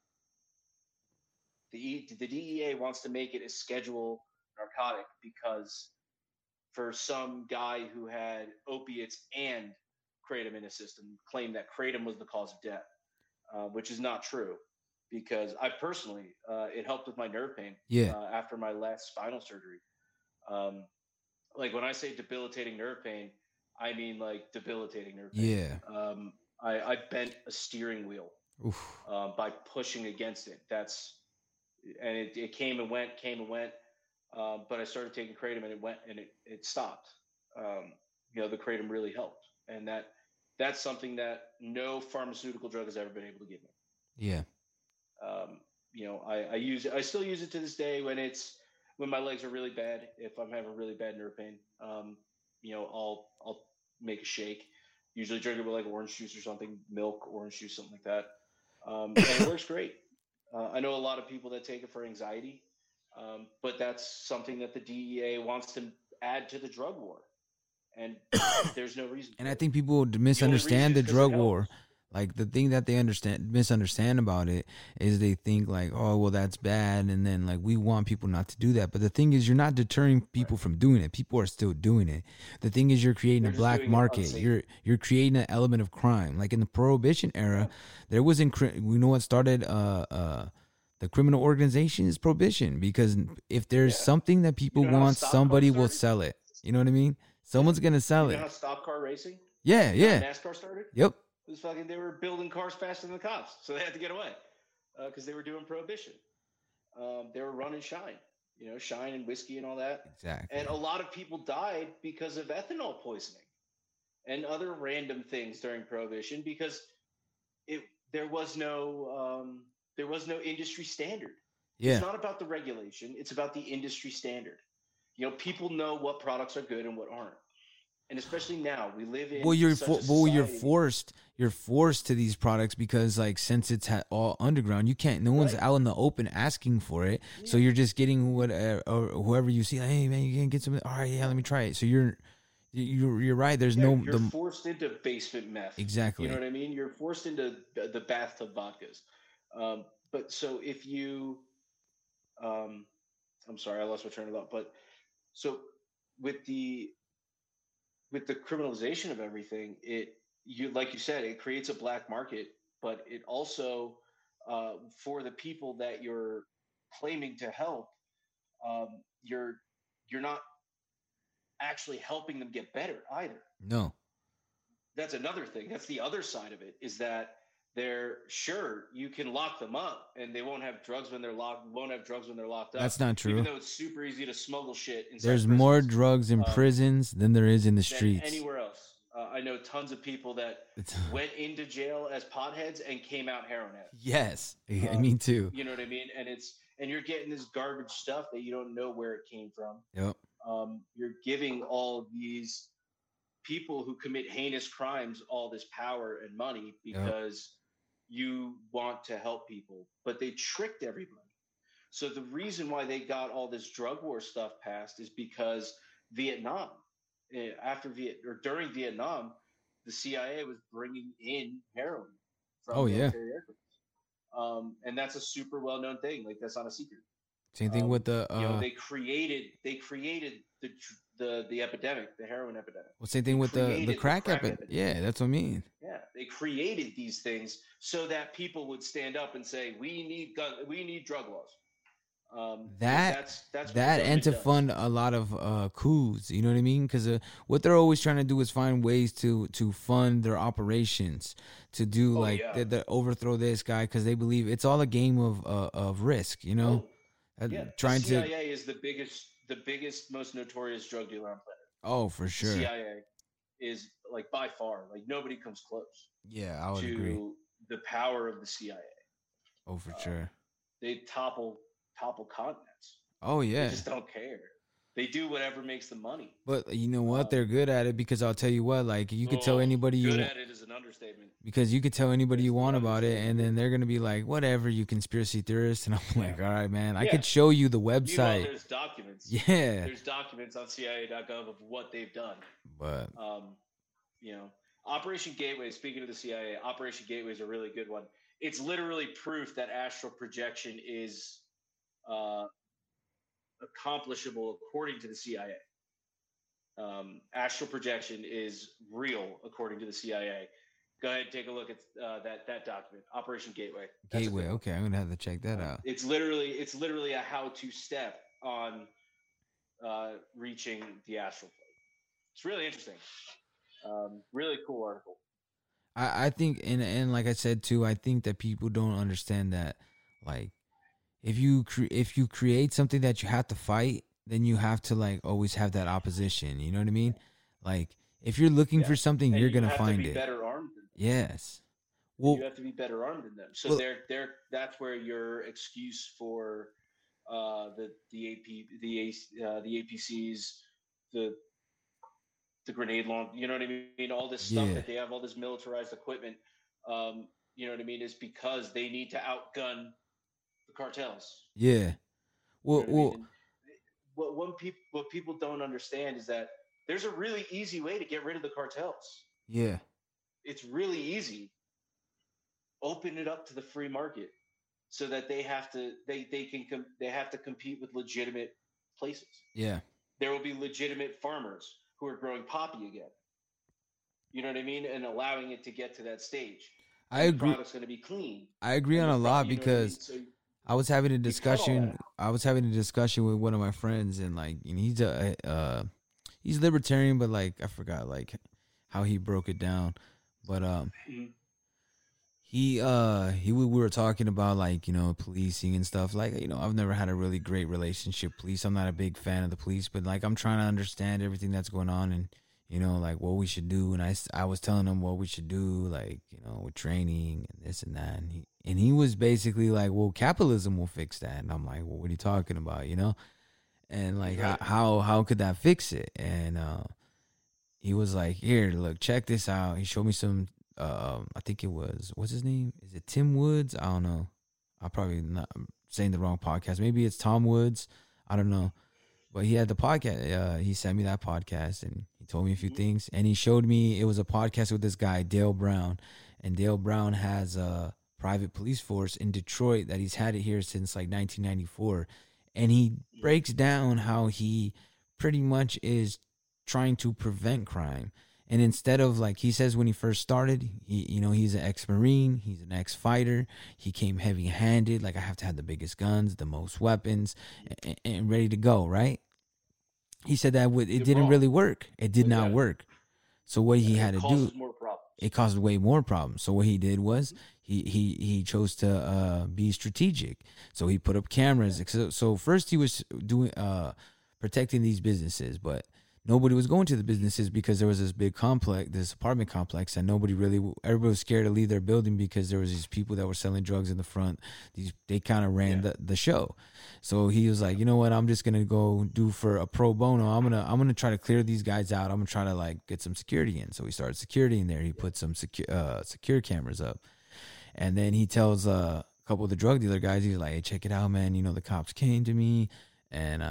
The DEA wants to make it a schedule narcotic because for some guy who had opiates and kratom in his system claimed that kratom was the cause of death, which is not true. Because I personally, it helped with my nerve pain after my last spinal surgery. Like when I say debilitating nerve pain, I mean like debilitating nerve pain. Yeah. I bent a steering wheel by pushing against it. And it came and went. But I started taking kratom and it went and it stopped. The kratom really helped. And that's something that no pharmaceutical drug has ever been able to give me. Yeah. I still use it to this day when my legs are really bad. If I'm having really bad nerve pain, I'll make a shake. Usually drink it with like orange juice or something, milk, orange juice, something like that. And it works great. I know a lot of people that take it for anxiety, but that's something that the DEA wants to add to the drug war. And there's no reason. And I think people misunderstand the drug war. Like the thing that they misunderstand about it is they think like, oh, well, that's bad. And then like, we want people not to do that. But the thing is, you're not deterring people from doing it. People are still doing it. The thing is, you're creating a black market. You're creating an element of crime. Like in the Prohibition era, there was we know what started the criminal organization is Prohibition, because if there's something that people want, somebody will sell it. You know what I mean? Someone's going to sell it. You know how stock car racing? Yeah. NASCAR started? Yep. They were building cars faster than the cops, so they had to get away because they were doing prohibition. They were running Shine, Shine and whiskey and all that. Exactly. And a lot of people died because of ethanol poisoning and other random things during prohibition because there was no industry standard. Yeah. It's not about the regulation; it's about the industry standard. People know what products are good and what aren't. And especially now, we live in you're forced to these products because, like, since it's all underground, you can't. No one's out in the open asking for it, so you're just getting whoever you see. Like, hey man, you can get something. All right, yeah, let me try it. So you're right. There's you're forced into basement meth. Exactly. You know what I mean? You're forced into the bathtub vodkas. But so if you, I'm sorry, I lost my train of thought. But so with the criminalization of everything, like you said, it creates a black market, but it also, for the people that you're claiming to help, you're not actually helping them get better either. No. That's another thing. That's the other side of it, is that you can lock them up and they won't have drugs when they're locked up. That's not true. Even though it's super easy to smuggle shit inside There's prisons. more drugs in prisons than there is in the streets. Anywhere else. I know tons of people that went into jail as potheads and came out heroin heads. Yes. I mean too. You know what I mean? And you're getting this garbage stuff that you don't know where it came from. Yep. You're giving all these people who commit heinous crimes all this power and money because you want to help people, but they tricked everybody. So the reason why they got all this drug war stuff passed is because Vietnam, during Vietnam, the CIA was bringing in heroin from military aircraft. And that's a super well-known thing. Like, that's not a secret. Same thing with the they created the epidemic, the heroin epidemic. Well, same thing with the crack epidemic. Yeah, that's what I mean. Yeah, they created these things so that people would stand up and say, "We need drug laws." That's and to fund a lot of coups. You know what I mean? Because what they're always trying to do is find ways to fund their operations, to do the overthrow this guy, because they believe it's all a game of risk. You know. The CIA is the biggest, most notorious drug dealer on planet. Oh, for sure. The CIA is by far, nobody comes close. Yeah, I would agree. The power of the CIA. Oh, for sure. They topple continents. Oh yeah. They just don't care. They do whatever makes them money. But you know what? They're good at it because I'll tell you what, like you could tell anybody you good at it is an understatement. Because you could tell anybody you want about it, and then they're gonna be like, whatever, you conspiracy theorist. And I'm like, all right, man, I could show you the website. Meanwhile, there's documents. Yeah. There's documents on CIA.gov of what they've done. But you know, Operation Gateway, speaking of the CIA, Operation Gateway is a really good one. It's literally proof that astral projection is accomplishable according to the CIA. Astral projection is real according to the CIA. Go ahead and take a look at that document, Operation Gateway. Gateway, okay, I'm gonna have to check that out. It's literally a how-to step on reaching the astral plane. It's really interesting. Really cool article. I think, and like I said too, I think that people don't understand that, like, if you create something that you have to fight, then you have to like always have that opposition. You know what I mean? Like, if you're looking for something, you're gonna find it. Better armed than them. Yes. Well, you have to be better armed than them. So that's where your excuse for the APCs, the grenade launch, you know what I mean? All this stuff that they have, all this militarized equipment, you know what I mean, is because they need to outgun the cartels. Yeah. Well, you know what I mean? What people don't understand is that there's a really easy way to get rid of the cartels. Yeah. It's really easy. Open it up to the free market so that they have to compete with legitimate places. Yeah. There will be legitimate farmers who are growing poppy again. You know what I mean? And allowing it to get to that stage. I agree. The product's going to be clean. I agree on a lot because I was having a discussion. With one of my friends, and like, you know, he's libertarian, but like I forgot like how he broke it down. But we were talking about like, you know, policing and stuff. Like, you know, I've never had a really great relationship with police. I'm not a big fan of the police, but like I'm trying to understand everything that's going on and, you know, like what we should do. And I was telling him what we should do, like, you know, with training and this and that. And he was basically like, well, capitalism will fix that. And I'm like, well, what are you talking about, you know? And like, how could that fix it? And he was like, here, look, check this out. He showed me some, I think it was, what's his name? Is it Tim Woods? I don't know. I'm probably not saying the wrong podcast. Maybe it's Tom Woods. I don't know. But he had the podcast. He sent me that podcast and he told me a few things. And he showed me, it was a podcast with this guy, Dale Brown. And Dale Brown has a private police force in Detroit that he's had it here since like 1994. And he breaks down how he pretty much is trying to prevent crime. And instead of, like, he says when he first started, he's an ex-Marine, he's an ex-fighter, he came heavy-handed, like, I have to have the biggest guns, the most weapons, and ready to go, right? He said that it didn't really work. It did not work. So what he had to do, it caused way more problems. So what he did was he chose to be strategic. So he put up cameras. So first he was doing protecting these businesses, but nobody was going to the businesses because there was this big complex, this apartment complex, and everybody was scared to leave their building because there was these people that were selling drugs in the front. They kind of ran the show. So he was like, you know what, I'm just gonna go do for a pro bono. I'm gonna try to clear these guys out. I'm gonna try to like get some security in. So he started security in there. He put some secure cameras up, and then he tells a couple of the drug dealer guys, he's like, hey, check it out, man. You know, the cops came to me and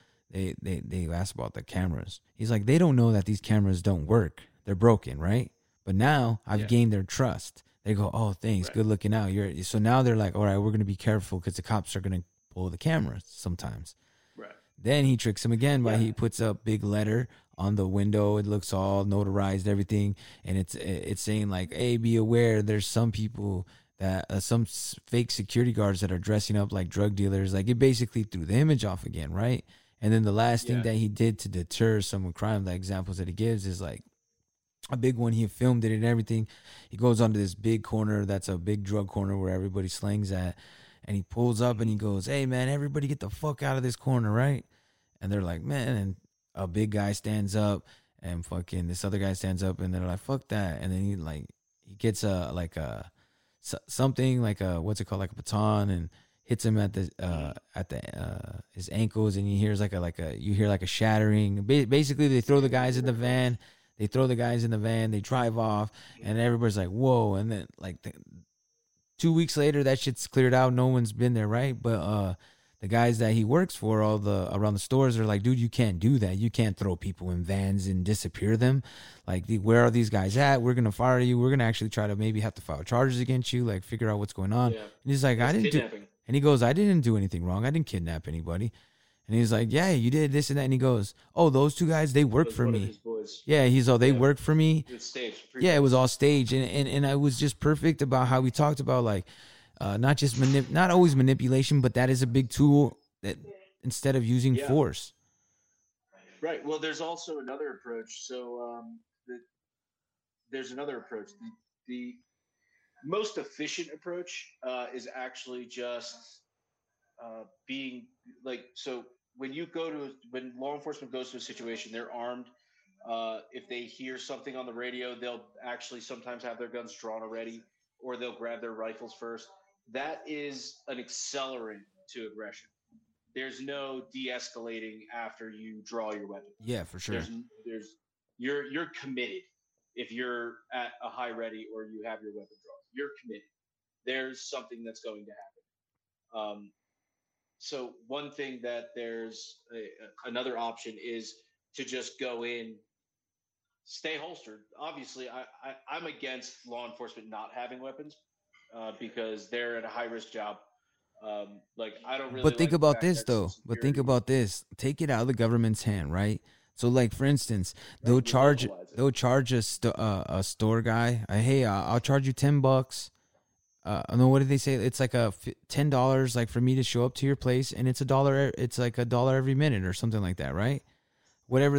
They asked about the cameras. He's like, they don't know that these cameras don't work. They're broken, right? But now I've gained their trust. They go, oh, thanks, good looking out. So now they're like, all right, we're gonna be careful because the cops are gonna pull the cameras sometimes. Right. Then he tricks them again by he puts a big letter on the window. It looks all notarized, everything, and it's saying like, hey, be aware. There's some people that some fake security guards that are dressing up like drug dealers. Like, it basically threw the image off again, right? And then the last thing that he did to deter some crime, the examples that he gives is like a big one. He filmed it and everything. He goes onto this big corner that's a big drug corner where everybody slings at. And he pulls up and he goes, hey, man, everybody get the fuck out of this corner, right? And they're like, man. And a big guy stands up and fucking this other guy stands up and they're like, fuck that. And then he gets something like a, what's it called? Like a baton, and hits him at the his ankles, and he hears like a shattering. Basically, they throw the guys in the van. They drive off, and everybody's like, "Whoa!" And then 2 weeks later, that shit's cleared out. No one's been there, right? But the guys that he works for, around the stores, are like, "Dude, you can't do that. You can't throw people in vans and disappear them. Like, where are these guys at? We're gonna fire you. We're gonna actually try to maybe have to file charges against you. Like, figure out what's going on." Yeah. And he's like, "I didn't do." And he goes, "I didn't do anything wrong. I didn't kidnap anybody." And he's like, "Yeah, you did this and that." And he goes, "Oh, those two guys, they work for me." Yeah, they work for me. It's staged. Yeah, it was all staged, and I was just perfect about how we talked about not just not always manipulation, but that is a big tool that instead of using force. Right. Well, there's also another approach. So there's another approach. The most efficient approach is actually just being so when law enforcement goes to a situation, they're armed. If they hear something on the radio, they'll actually sometimes have their guns drawn already, or they'll grab their rifles first. That is an accelerant to aggression. There's no de-escalating after you draw your weapon. Yeah, for sure. You're committed if you're at a high ready or you have your weapon drawn. You're committed. There's something that's going to happen. So one thing that there's another option is to just go in, stay holstered. Obviously, I'm against law enforcement not having weapons because they're at a high risk job. I don't really. But think about this though. Take it out of the government's hand, right? So, for instance, they'll charge a store guy. Hey, I'll charge you $10. No, what did they say? It's like $10, like for me to show up to your place, and it's $1. It's like $1 every minute or something like that, right? Whatever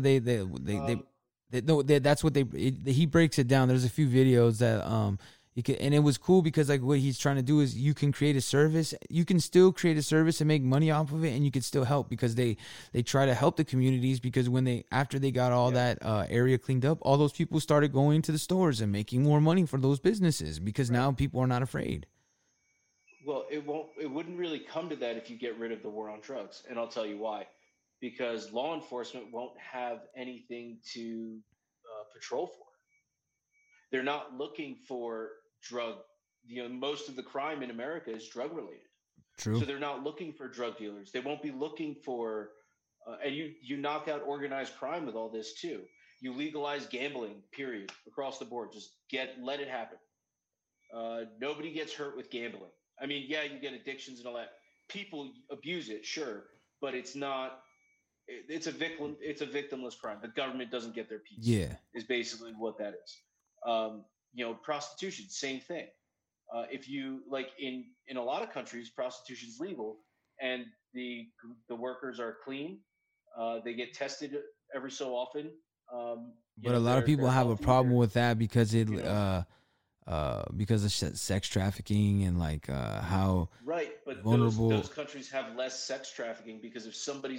that's what he breaks it down. There's a few videos that and it was cool because what he's trying to do is you can create a service. You can still create a service and make money off of it, and you can still help because they try to help the communities because after they got all that area cleaned up, all those people started going to the stores and making more money for those businesses because now people are not afraid. Well, it wouldn't really come to that if you get rid of the war on drugs, and I'll tell you why. Because law enforcement won't have anything to patrol for. They're not looking for drug. Most of the crime in America is drug related. True. So they're not looking for drug dealers. They won't be looking for, and you knock out organized crime with all this too. You legalize gambling, period, across the board. Just let it happen. Nobody gets hurt with gambling. I mean, yeah, you get addictions and all that. People abuse it, sure, but it's not. It's a victimless crime. The government doesn't get their piece. Yeah, is basically what that is. Prostitution, same thing. If you in a lot of countries, prostitution is legal, and the workers are clean. They get tested every so often. But a lot of people have a problem with that because because of sex trafficking and how vulnerable those countries have less sex trafficking because if somebody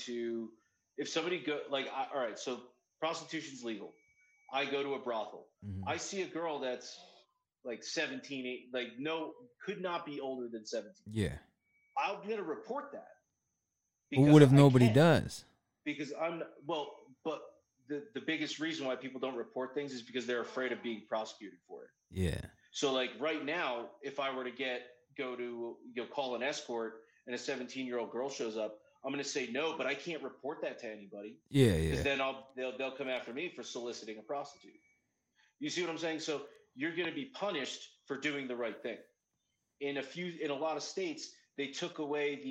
all right, so prostitution's legal. I go to a brothel. Mm-hmm. I see a girl that's 17, could not be older than 17. Yeah. I'm going to report that. What if nobody does? Because but the biggest reason why people don't report things is because they're afraid of being prosecuted for it. Yeah. So right now, if I were to call an escort and a 17-year-old girl shows up, I'm going to say no, but I can't report that to anybody. Yeah. Because then they'll come after me for soliciting a prostitute. You see what I'm saying? So you're going to be punished for doing the right thing. In a lot of states, they took away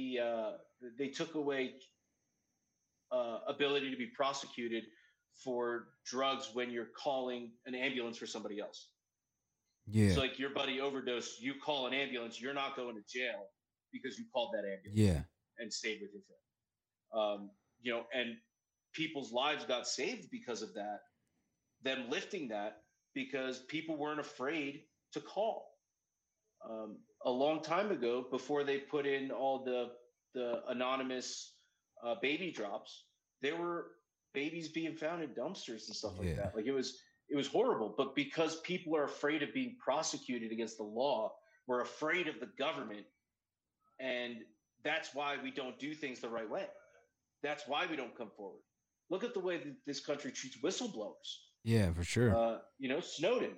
ability to be prosecuted for drugs when you're calling an ambulance for somebody else. Yeah. So your buddy overdosed, you call an ambulance, you're not going to jail because you called that ambulance. Yeah. And stayed with your friend. And people's lives got saved because of that. Them lifting that because people weren't afraid to call. A long time ago, before they put in all the anonymous baby drops, there were babies being found in dumpsters and stuff like that. It was horrible. But because people are afraid of being prosecuted against the law, we're afraid of the government. And that's why we don't do things the right way. That's why we don't come forward. Look at the way that this country treats whistleblowers. Yeah, for sure. Snowden.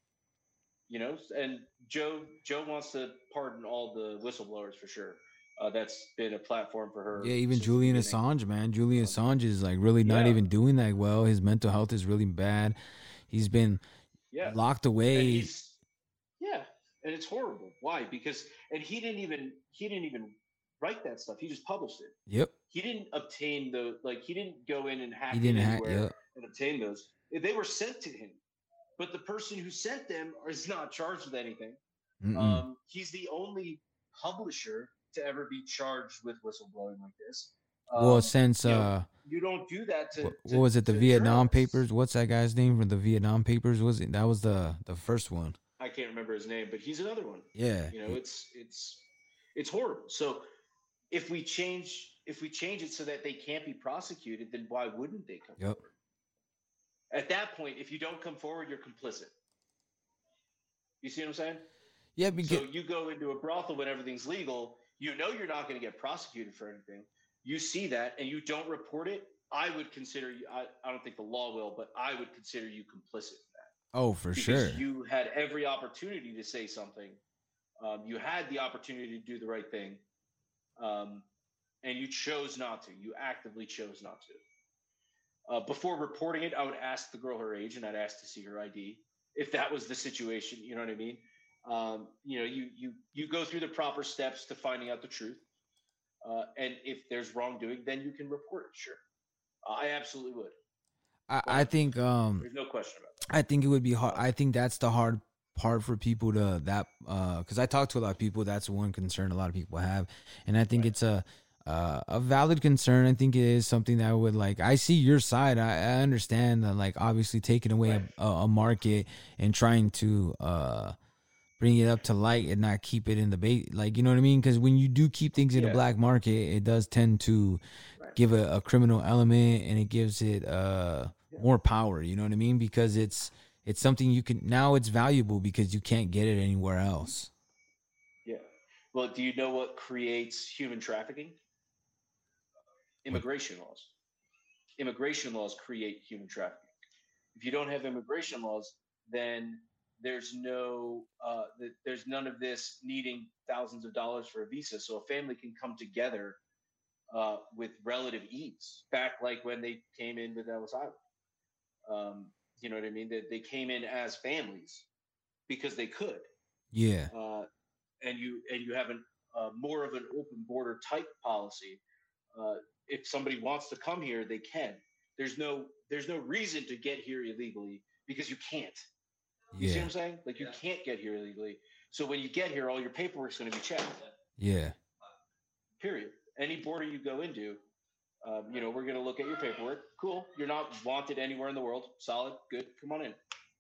And Joe wants to pardon all the whistleblowers for sure. That's been a platform for her. Yeah, even Julian Assange, man. Julian Assange is like really not even doing that well. His mental health is really bad. He's been locked away. And it's horrible. Why? Because he didn't even write that stuff. He just published it. Yep. He didn't obtain he didn't go in and hack and obtain those. They were sent to him. But the person who sent them is not charged with anything. He's the only publisher to ever be charged with whistleblowing like this. Well, since you don't do that to what was it? The Vietnam journalists. Papers. What's that guy's name from the Vietnam Papers? That was the first one. I can't remember his name, but he's another one. Yeah. It's horrible. So if we change it so that they can't be prosecuted, then why wouldn't they come forward? At that point, if you don't come forward, you're complicit. You see what I'm saying? Yeah. So you go into a brothel when everything's legal. You're not going to get prosecuted for anything. You see that and you don't report it. I would consider you. I don't think the law will, but I would consider you complicit in that. Oh, for sure. You had every opportunity to say something. You had the opportunity to do the right thing, and you chose not to. You actively chose not to. Before reporting it, I would ask the girl her age, and I'd ask to see her ID if that was the situation. You know what I mean? You go through the proper steps to finding out the truth, and if there's wrongdoing, then you can report it. Sure, I absolutely would. I think there's no question about that. I think it would be hard. I think that's the hard part for people to because I talk to a lot of people. That's one concern a lot of people have, and I think it's a valid concern. I think it is something that would I see your side. I understand that obviously taking away a market and trying to bring it up to light and not keep it in the bait. You know what I mean? Because when you do keep things in the black market, it does tend to give a criminal element, and it gives it more power. You know what I mean? Because it's something you can now. It's valuable because you can't get it anywhere else. Yeah. Well, do you know what creates human trafficking? Immigration laws. Immigration laws create human trafficking. If you don't have immigration laws, then there's none of this needing thousands of dollars for a visa. So a family can come together with relative ease. Back when they came in with Ellis Island. You know what I mean? They came in as families because they could. Yeah. And you have more of an open border type policy. If somebody wants to come here, they can. There's no reason to get here illegally because you can't. You see what I'm saying? You can't get here illegally. So when you get here, all your paperwork's going to be checked. Yeah. Period. Any border you go into, we're going to look at your paperwork. Cool. You're not wanted anywhere in the world. Solid. Good. Come on in.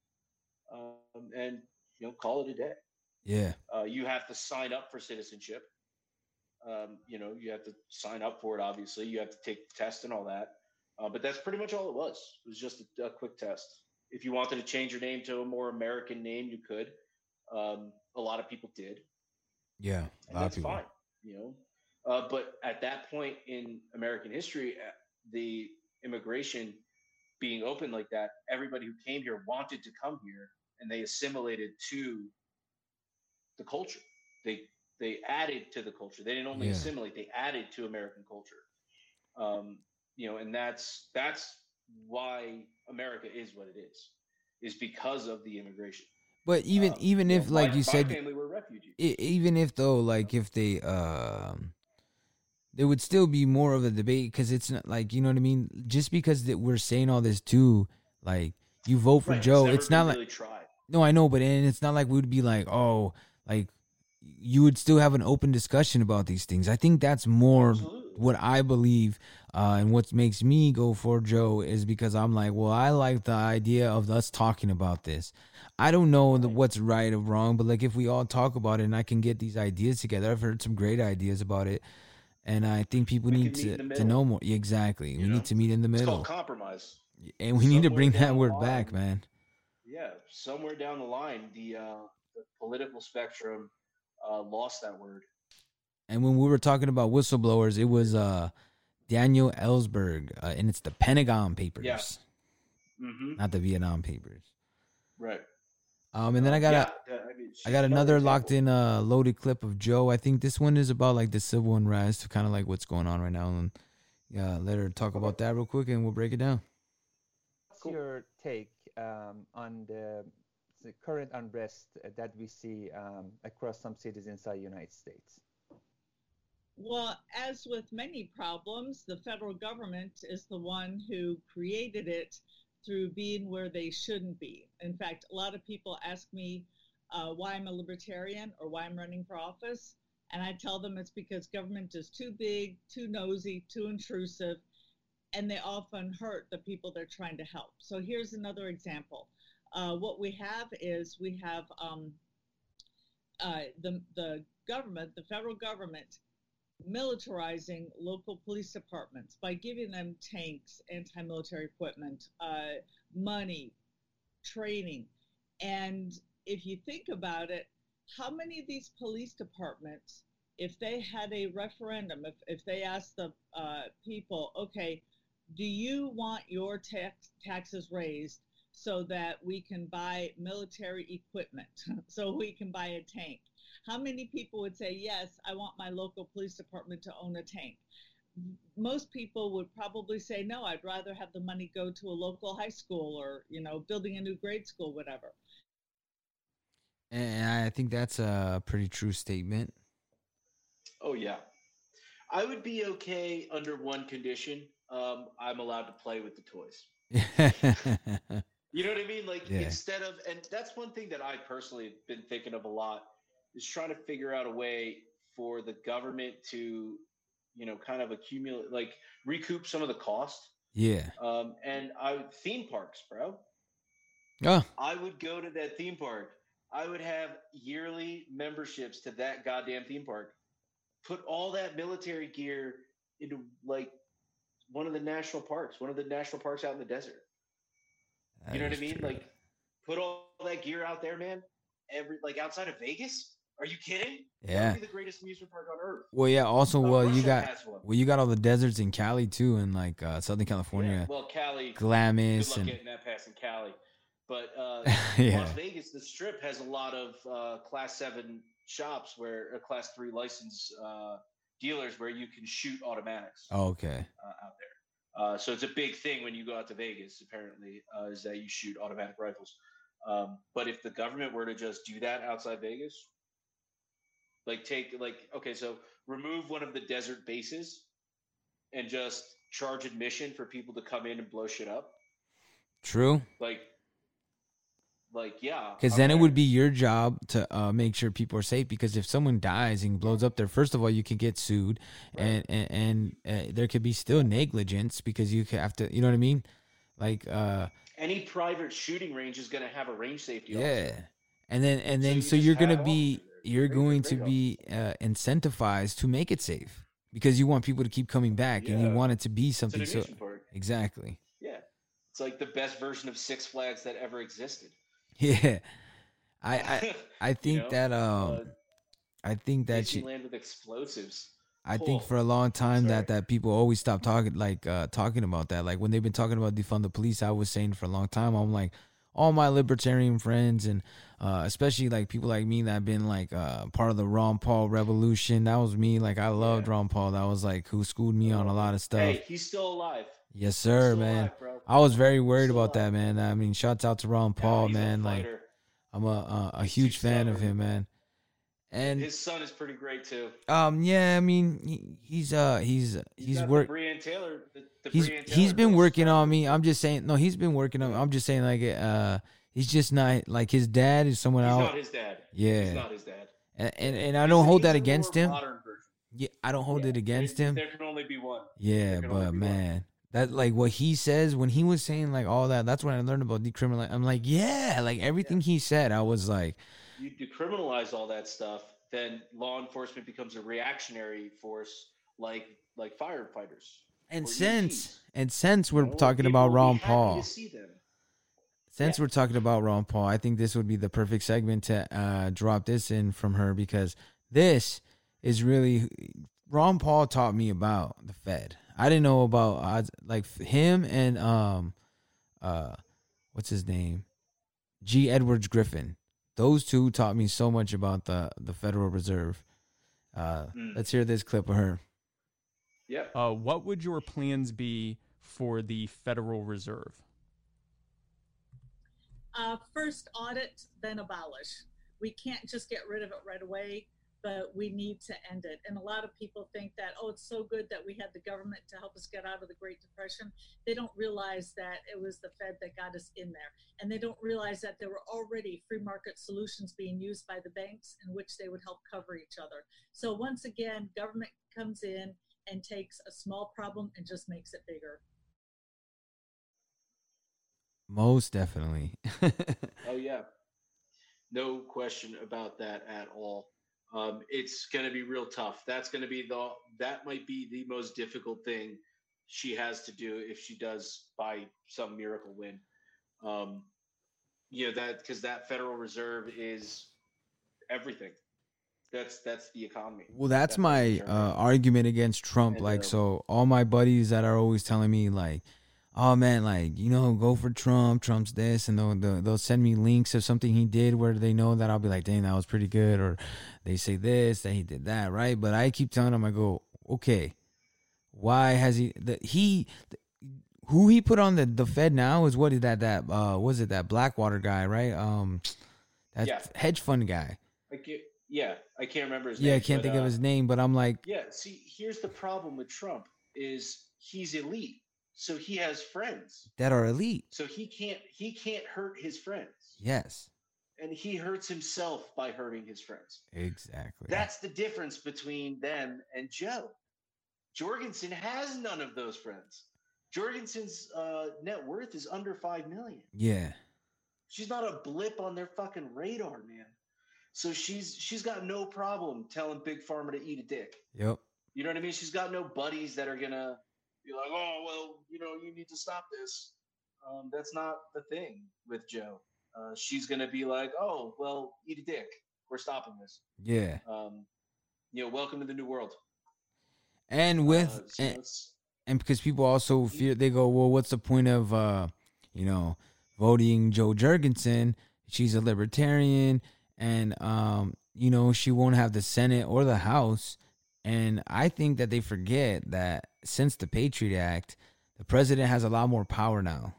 And call it a day. Yeah. You have to sign up for citizenship. You have to sign up for it. Obviously, you have to take the test and all that. But that's pretty much all it was. It was just a quick test. If you wanted to change your name to a more American name, you could. A lot of people did. Yeah, that's fine. But at that point in American history, the immigration being open like that, everybody who came here wanted to come here, and they assimilated to the culture. They added to the culture. They didn't only assimilate; they added to American culture. And that's why America is what it is because of the immigration. But even if, like you said, my family were refugees. Even if if they there would still be more of a debate because it's not you know what I mean. Just because we're saying all this too, you vote for Joe, it's not really tried. No, I know, but it's not we would be you would still have an open discussion about these things. I think that's more what I believe, and what makes me go for Joe is because I'm I like the idea of us talking about this. I don't know what's right or wrong, but if we all talk about it and I can get these ideas together, I've heard some great ideas about it, and I think people need to know more. Exactly, we need to meet in the middle. It's called compromise, and we need to bring that word back, man. Yeah, somewhere down the line, the political spectrum lost that word. And when we were talking about whistleblowers, it was Daniel Ellsberg, and it's the Pentagon Papers. Yeah. Mm-hmm. Not the Vietnam Papers. Right. And then I got another locked in loaded clip of Joe. I think this one is about like the civil unrest, kind of like what's going on right now. And let her talk about that real quick, and we'll break it down. What's your take on the current unrest that we see across some cities inside the United States? Well, as with many problems, the federal government is the one who created it through being where they shouldn't be. In fact, a lot of people ask me why I'm a libertarian or why I'm running for office. And I tell them it's because government is too big, too nosy, too intrusive, and they often hurt the people they're trying to help. So here's another example. What we have is we have the government, the federal government, militarizing local police departments by giving them tanks, anti-military equipment, money, training. And if you think about it, how many of these police departments, if they had a referendum, if they asked the people, okay, do you want your taxes raised so that we can buy military equipment, so we can buy a tank? How many people would say, yes, I want my local police department to own a tank? Most people would probably say, no, I'd rather have the money go to a local high school or, building a new grade school, whatever. And I think that's a pretty true statement. Oh, yeah. I would be okay under one condition. I'm allowed to play with the toys. You know what I mean? Like, instead of, and that's one thing that I personally have been thinking of a lot, is trying to figure out a way for the government to, kind of accumulate, like recoup some of the cost. Yeah. And theme parks, bro. Oh. I would go to that theme park. I would have yearly memberships to that goddamn theme park. Put all that military gear into like one of the national parks out in the desert. You know what I mean? True. Like, put all that gear out there, man. Outside of Vegas? Are you kidding? Yeah. That would be the greatest amusement park on earth. Well, yeah. Also, you got all the deserts in Cali too, and like Southern California. Yeah. Well, Cali, Glamis, good luck and getting that pass in Cali. But yeah. Las Vegas, the Strip has a lot of Class 7 shops or Class 3 license dealers where you can shoot automatics. Oh, okay. Out there. So it's a big thing when you go out to Vegas, apparently, is that you shoot automatic rifles. But if the government were to just do that outside Vegas, so remove one of the desert bases and just charge admission for people to come in and blow shit up. True. Yeah. Because then it would be your job to make sure people are safe. Because if someone dies and blows up there, first of all, you could get sued, right. and there could be still negligence because you have to. You know what I mean? Like any private shooting range is going to have a range safety. Yeah, officer. and then you're going to be incentivized to make it safe because you want people to keep coming back and you want it to be something. It's an amusement park. Exactly. Yeah, it's like the best version of Six Flags that ever existed. Yeah, I think that I think that Disneyland with explosives. I think for a long time that people always stop talking about that. Like when they've been talking about defund the police, I was saying for a long time, I'm like, all my libertarian friends and especially like people like me that have been like part of the Ron Paul revolution. That was me. Like I loved Ron Paul. That was like who schooled me on a lot of stuff. Hey, he's still alive. Yes, sir, man. Alive, I was very worried about that, man. I mean, shouts out to Ron Paul, man. Like, I'm a huge fan of him, man. And his son is pretty great too. Yeah, I mean, he's worked. Breanne Taylor. He's been working on me. I'm just saying. No, he's been working on me. I'm just saying, like, he's just not like his dad is someone else. He's not his dad. Yeah, he's not his dad. And I don't hold that against him. Modern version. Yeah, I don't hold it against him. There can only be one. Yeah, but man, that like what he says when he was saying like all that. That's when I learned about decriminalizing. I'm like, yeah, like everything he said, I was like, you decriminalize all that stuff, then law enforcement becomes a reactionary force, like firefighters. And since we're talking about Ron Paul, we're talking about Ron Paul, I think this would be the perfect segment to drop this in from her because this is really Ron Paul taught me about the Fed. I didn't know about like him and what's his name? G. Edwards Griffin. Those two taught me so much about the Federal Reserve. Let's hear this clip of her. Yeah. What would your plans be for the Federal Reserve? First audit, then abolish. We can't just get rid of it right away, but we need to end it. And a lot of people think that, oh, it's so good that we had the government to help us get out of the Great Depression. They don't realize that it was the Fed that got us in there. And they don't realize that there were already free market solutions being used by the banks in which they would help cover each other. So once again, government comes in and takes a small problem and just makes it bigger. Most definitely. Oh, yeah. No question about that at all. It's going to be real tough. That might be the most difficult thing she has to do if she does by some miracle win. Because that Federal Reserve is everything. That's the economy. Well, that's my argument against Trump. And, like, so all my buddies that are always telling me, like, oh man, like, go for Trump. Trump's this, and they'll send me links of something he did where they know that I'll be like, dang, that was pretty good, or they say this, that he did that, right? But I keep telling them, I go, okay, why has who he put on the Fed now is what is that was it that Blackwater guy, right? That hedge fund guy. I can't remember his name. Yeah, I can't think of his name, but I'm like, yeah. See, here's the problem with Trump is he's elite. So he has friends that are elite. So he can't hurt his friends. Yes. And he hurts himself by hurting his friends. Exactly. That's the difference between them and Joe. Jorgensen has none of those friends. Jorgensen's net worth is under $5 million. Yeah. She's not a blip on their fucking radar, man. So she's got no problem telling Big Pharma to eat a dick. Yep. You know what I mean? She's got no buddies that are gonna be like, oh, well, you need to stop this. That's not the thing with Joe. She's going to be like, oh, well, eat a dick. We're stopping this. Yeah. Welcome to the new world. And and because people also fear, they go, well, what's the point of, voting Jo Jorgensen? She's a libertarian and, she won't have the Senate or the House. And I think that they forget that since the Patriot Act, the president has a lot more power now.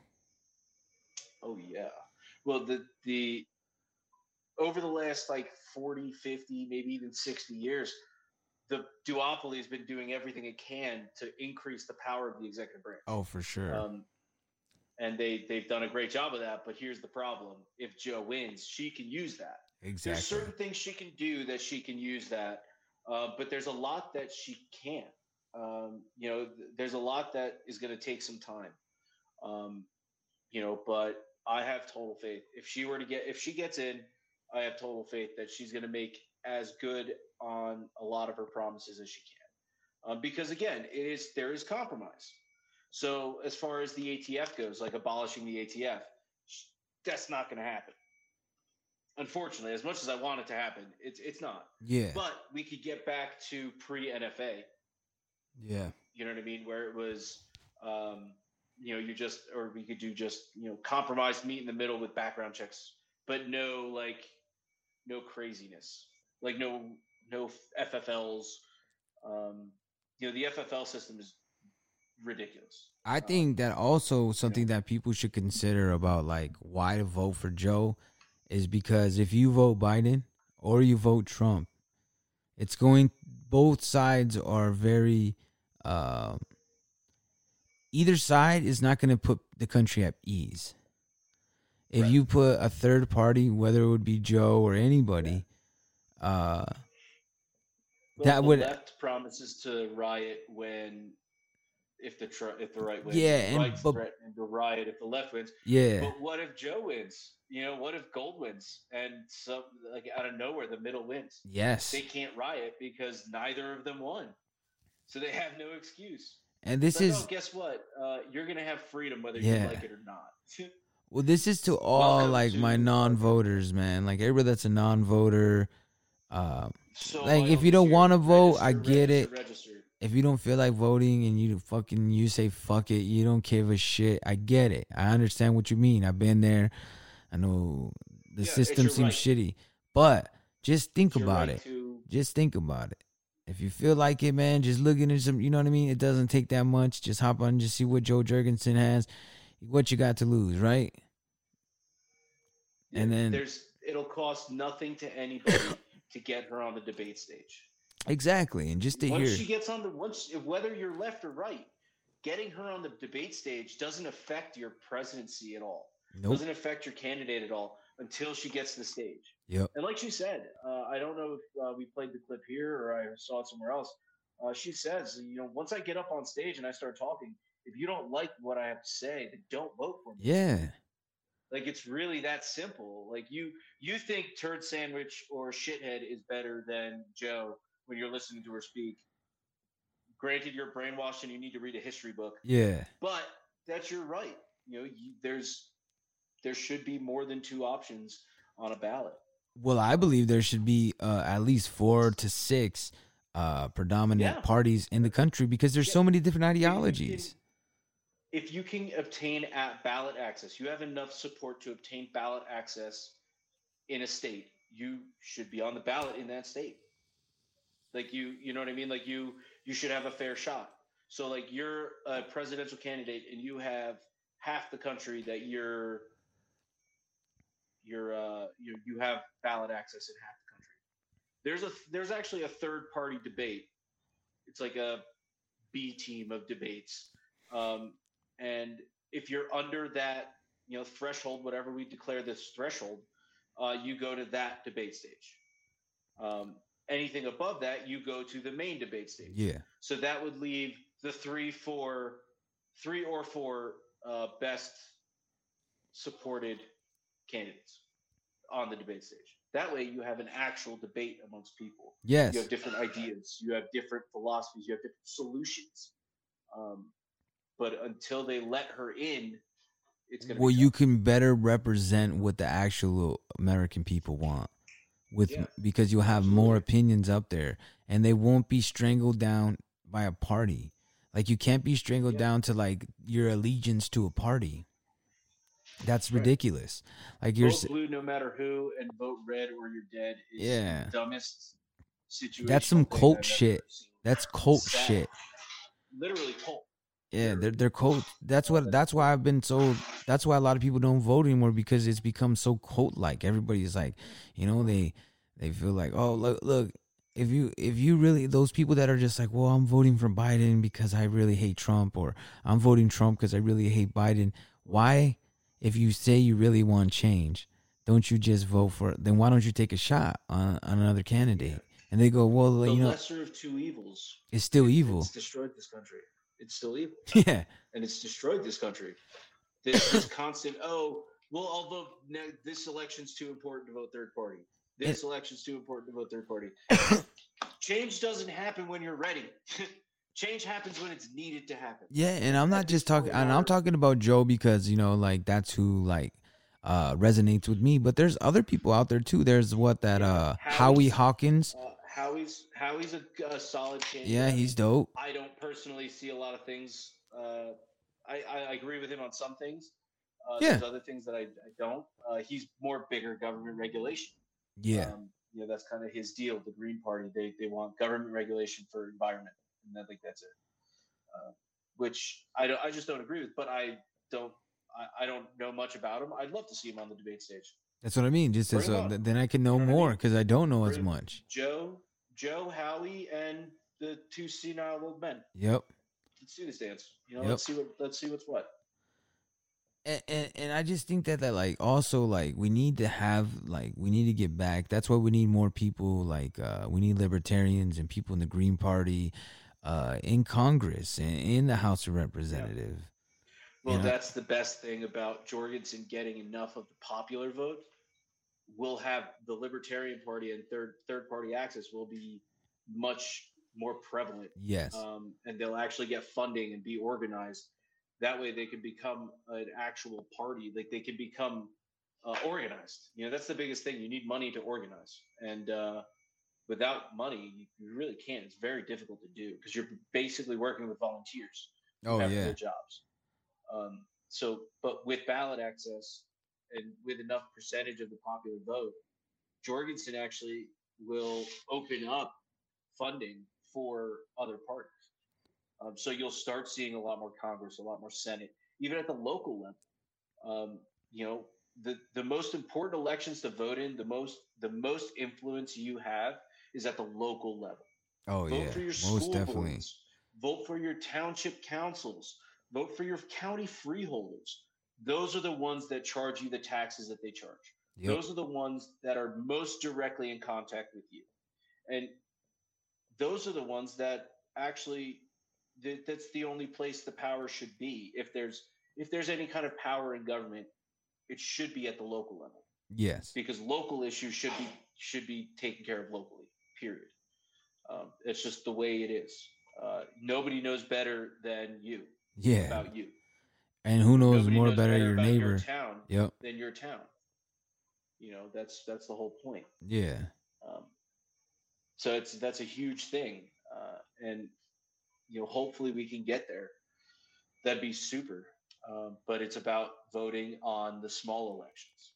Oh, yeah. Well, the over the last 40, 50, maybe even 60 years, the duopoly has been doing everything it can to increase the power of the executive branch. Oh, for sure. And they've done a great job of that. But here's the problem. If Joe wins, she can use that. Exactly. There's certain things she can do that she can use that. But there's a lot that she can't. There's a lot that is going to take some time. But I have total faith. If she gets in, I have total faith that she's going to make as good on a lot of her promises as she can. Because again, there is compromise. So as far as the ATF goes, like abolishing the ATF, that's not going to happen. Unfortunately, as much as I want it to happen, it's not. Yeah. But we could get back to pre-NFA. Yeah. You know what I mean? Where it was, we could do just, compromise, meet in the middle with background checks, but no craziness, no FFLs. The FFL system is ridiculous. I think that also something that people should consider about why to vote for Joe is because if you vote Biden or you vote Trump, both sides are very, either side is not going to put the country at ease. If you put a third party, whether it would be Joe or anybody, the left promises to riot if the right wins. Yeah, the right threaten to riot if the left wins. Yeah. But what if Joe wins? What if Gold wins and out of nowhere the middle wins? Yes. They can't riot because neither of them won, so they have no excuse. And this is guess what? You're gonna have freedom whether you like it or not. Well, this is to all my non-voters, man. Everybody that's a non-voter. Like if you don't want to vote, I get it. If you don't feel like voting and you say fuck it, you don't give a shit. I get it. I understand what you mean. I've been there. I know the system seems shitty, but just think about it. Just think about it. If you feel like it, man, just look into some. You know what I mean? It doesn't take that much. Just hop on and just see what Joe Jorgensen has. What you got to lose, right? And then it'll cost nothing to anybody to get her on the debate stage. Exactly, and just to once hear she gets on whether you're left or right, getting her on the debate stage doesn't affect your presidency at all. Nope. Doesn't affect your candidate at all until she gets to the stage. Yep. And like she said, I don't know if we played the clip here or I saw it somewhere else. She says, once I get up on stage and I start talking, if you don't like what I have to say, then don't vote for me. Yeah. Like, it's really that simple. Like, you think Turd Sandwich or Shithead is better than Joe when you're listening to her speak. Granted, you're brainwashed and you need to read a history book. Yeah. But that's your right. There should be more than two options on a ballot. Well, I believe there should be at least 4 to 6 predominant parties in the country because there's so many different ideologies. If you can obtain ballot access, you have enough support to obtain ballot access in a state, you should be on the ballot in that state. Like you know what I mean? Like you should have a fair shot. So like you're a presidential candidate and you have half the country that you have ballot access in half the country. There's actually a third party debate. It's like a B team of debates. And if you're under that, threshold, whatever we declare this threshold, you go to that debate stage. Anything above that, you go to the main debate stage. Yeah. So that would leave the three or four best supported candidates on the debate stage. That way you have an actual debate amongst people. Yes. You have different ideas. You have different philosophies. You have different solutions. But until they let her in, it's going to be tough. You can better represent what the actual American people want because you'll have more opinions up there and they won't be strangled down by a party. Like you can't be strangled down to like your allegiance to a party. That's ridiculous. Like vote blue no matter who and vote red or you're dead is the dumbest situation. That's some cult shit. That's cult shit. Literally cult. Yeah, they're cult. That's why I've been so. That's why a lot of people don't vote anymore because it's become so cult like. Everybody's like, they feel like, oh look, if you really those people that are just like, well, I'm voting for Biden because I really hate Trump, or I'm voting Trump because I really hate Biden. Why, if you say you really want change, don't you just vote for it? Then why don't you take a shot on another candidate? And they go, well, the lesser of two evils. It's still evil. It's destroyed this country. It's still evil. Yeah. And it's destroyed this country. This constant, I'll vote. This election's too important to vote third party. This election's too important to vote third party. Change doesn't happen when you're ready. Change happens when it's needed to happen. Yeah, and I'm not just talking, and I'm talking about Joe because, that's who, resonates with me. But there's other people out there, too. There's Howie Hawkins. Howie's a solid candidate. Yeah, he's dope. I don't personally see a lot of things. I agree with him on some things. There's other things that I don't. He's more bigger government regulation. Yeah. That's kind of his deal. The Green Party, they want government regulation for environment, and I think that's it. Which I just don't agree with. But I don't know much about him. I'd love to see him on the debate stage. That's what I mean. Just then I can know more because I don't know as much. Joe, Howie, and the two senile old men. Yep. Let's do this dance. Let's see what's what. And I just think that also we need to get back. That's why we need more people. We need libertarians and people in the Green Party, in Congress and in the House of Representatives. Yeah. Well, that's the best thing about Jorgensen getting enough of the popular vote. We'll have the Libertarian Party and third party access will be much more prevalent. Yes. And they'll actually get funding and be organized. That way they can become an actual party. Like they can become organized. That's the biggest thing. You need money to organize. And without money, you really can't. It's very difficult to do because you're basically working with volunteers. Oh, who have yeah. real jobs. But with ballot access and with enough percentage of the popular vote, Jorgensen actually will open up funding for other parties. So you'll start seeing a lot more Congress, a lot more Senate, even at the local level. The most important elections to vote in, the most influence you have is at the local level. Oh, vote yeah. for your Most school definitely. boards, vote for your township councils, vote for your county freeholders. Those are the ones that charge you the taxes that they charge. Yep. Those are the ones that are most directly in contact with you. And those are the ones that actually, that's the only place the power should be. If there's any kind of power in government, it should be at the local level. Yes. Because local issues should be taken care of locally, period. It's just the way it is. Nobody knows better than you about you. And who knows Nobody more knows better better your about neighbor. your town Yep. than your town. That's the whole point. Yeah. So that's a huge thing. And hopefully we can get there. That'd be super. But it's about voting on the small elections.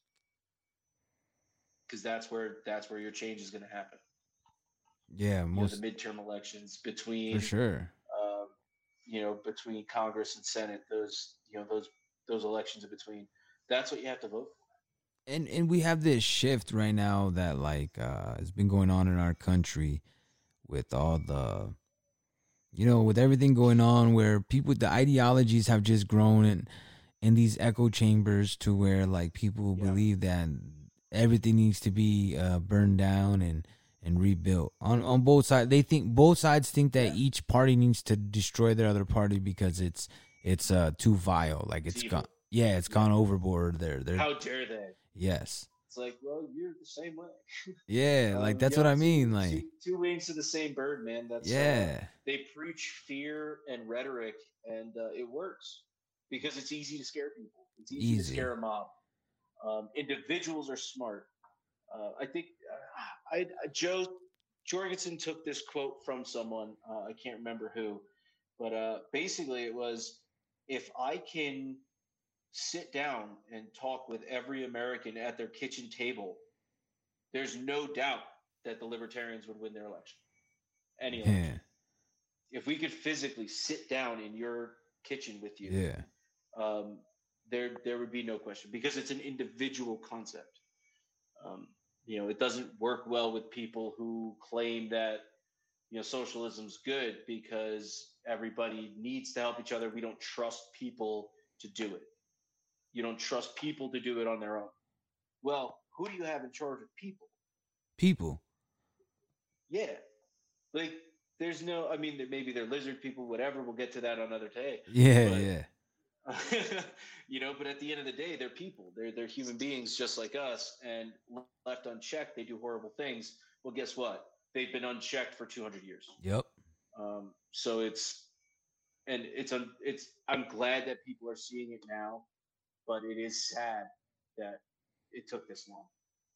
Because that's where your change is going to happen. Yeah, most the midterm elections between for sure. Between Congress and Senate, those elections in between. That's what you have to vote for. And we have this shift right now that has been going on in our country with all the with everything going on, where the ideologies have just grown in these echo chambers to where people believe that everything needs to be burned down and rebuilt on both sides. Both sides think that each party needs to destroy their other party because it's too vile. It's gone overboard. They're how dare they? Yes. It's well, you're the same way. Yeah, that's what I mean. Two wings to the same bird, man. That's they preach fear and rhetoric, and it works because it's easy to scare people. It's easy to scare a mob. Individuals are smart. I think Joe Jorgensen took this quote from someone. I can't remember who, but basically it was, if I can sit down and talk with every American at their kitchen table, there's no doubt that the Libertarians would win their election. Any election. If we could physically sit down in your kitchen with you, there would be no question, because it's an individual concept. It doesn't work well with people who claim that socialism's good because everybody needs to help each other. We don't trust people to do it. You don't trust people to do it on their own. Well, who do you have in charge of people? People. Yeah. There's no, maybe they're lizard people, whatever. We'll get to that another day. Yeah. But at the end of the day, they're people. They're human beings just like us, and left unchecked, they do horrible things. Well, guess what? They've been unchecked for 200 years. Yep. So I'm glad that people are seeing it now, but it is sad that it took this long.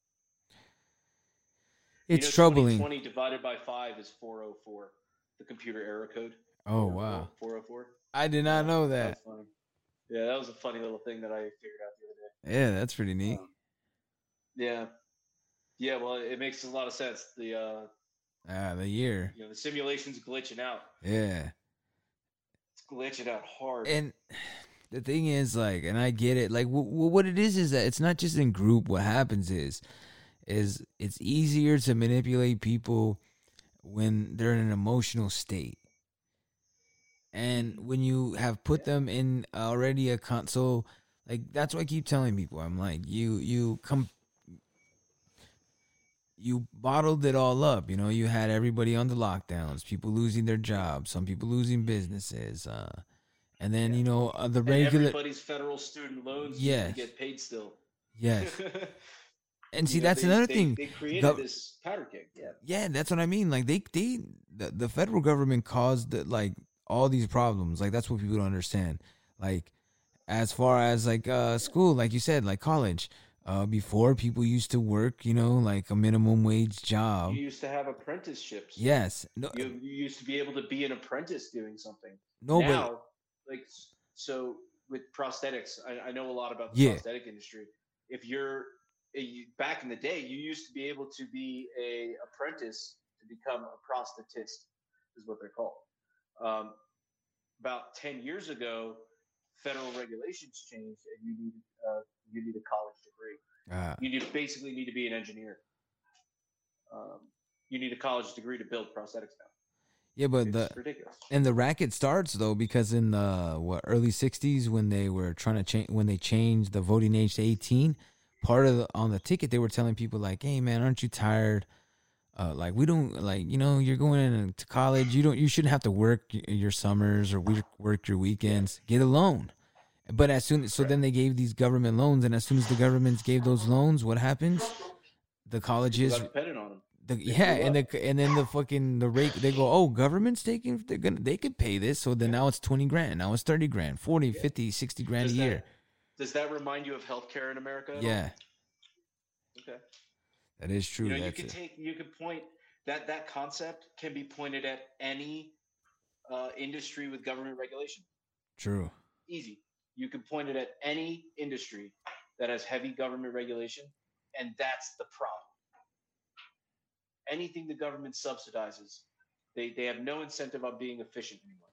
It's troubling. 20 divided by 5 is 404, the computer error code. Oh, wow. 404. I did not know that. That was funny. Yeah, that was a funny little thing that I figured out the other day. Yeah, that's pretty neat. Yeah, well, it makes a lot of sense. The year. The simulation's glitching out. Yeah. It's glitching out hard. And the thing is, and I get it. What it is that it's not just in group. What happens is it's easier to manipulate people when they're in an emotional state. And when you have put them in already a console, that's what I keep telling people. I'm you bottled it all up. You had everybody on the lockdowns, people losing their jobs, some people losing businesses, and then the regular everybody's federal student loans get paid still. Yes. And see, that's another thing. They created this powder keg. Yeah, that's what I mean. The federal government caused all these problems. That's what people don't understand. As far as school, like you said, college, Before, people used to work, like a minimum wage job. You used to have apprenticeships. Yes. No, you used to be able to be an apprentice doing something. No, now, so with prosthetics, I know a lot about the prosthetic industry. If back in the day, you used to be able to be a apprentice to become a prosthetist, is what they're called. About 10 years ago, federal regulations changed, and you need a college degree. You basically need to be an engineer. You need a college degree to build prosthetics now. Yeah, but it's ridiculous. And the racket starts though because in the early '60s when they were trying to change, when they changed the voting age to 18, on the ticket they were telling people like, "Hey man, aren't you tired? We don't you're going into college. You shouldn't have to work your summers or work your weekends. Get a loan." But then they gave these government loans, and as soon as the governments gave those loans, what happens? The colleges dependent on them. And then the rate, they go, oh, government's taking, they could pay this. So then now it's 20 grand. Now it's 30 grand, 40, 50, 60 grand a year. Does that remind you of healthcare in America? Yeah. Okay. That is true. You could point that concept can be pointed at any industry with government regulation. True. Easy. You can point it at any industry that has heavy government regulation, and that's the problem. Anything the government subsidizes, they have no incentive on being efficient anymore.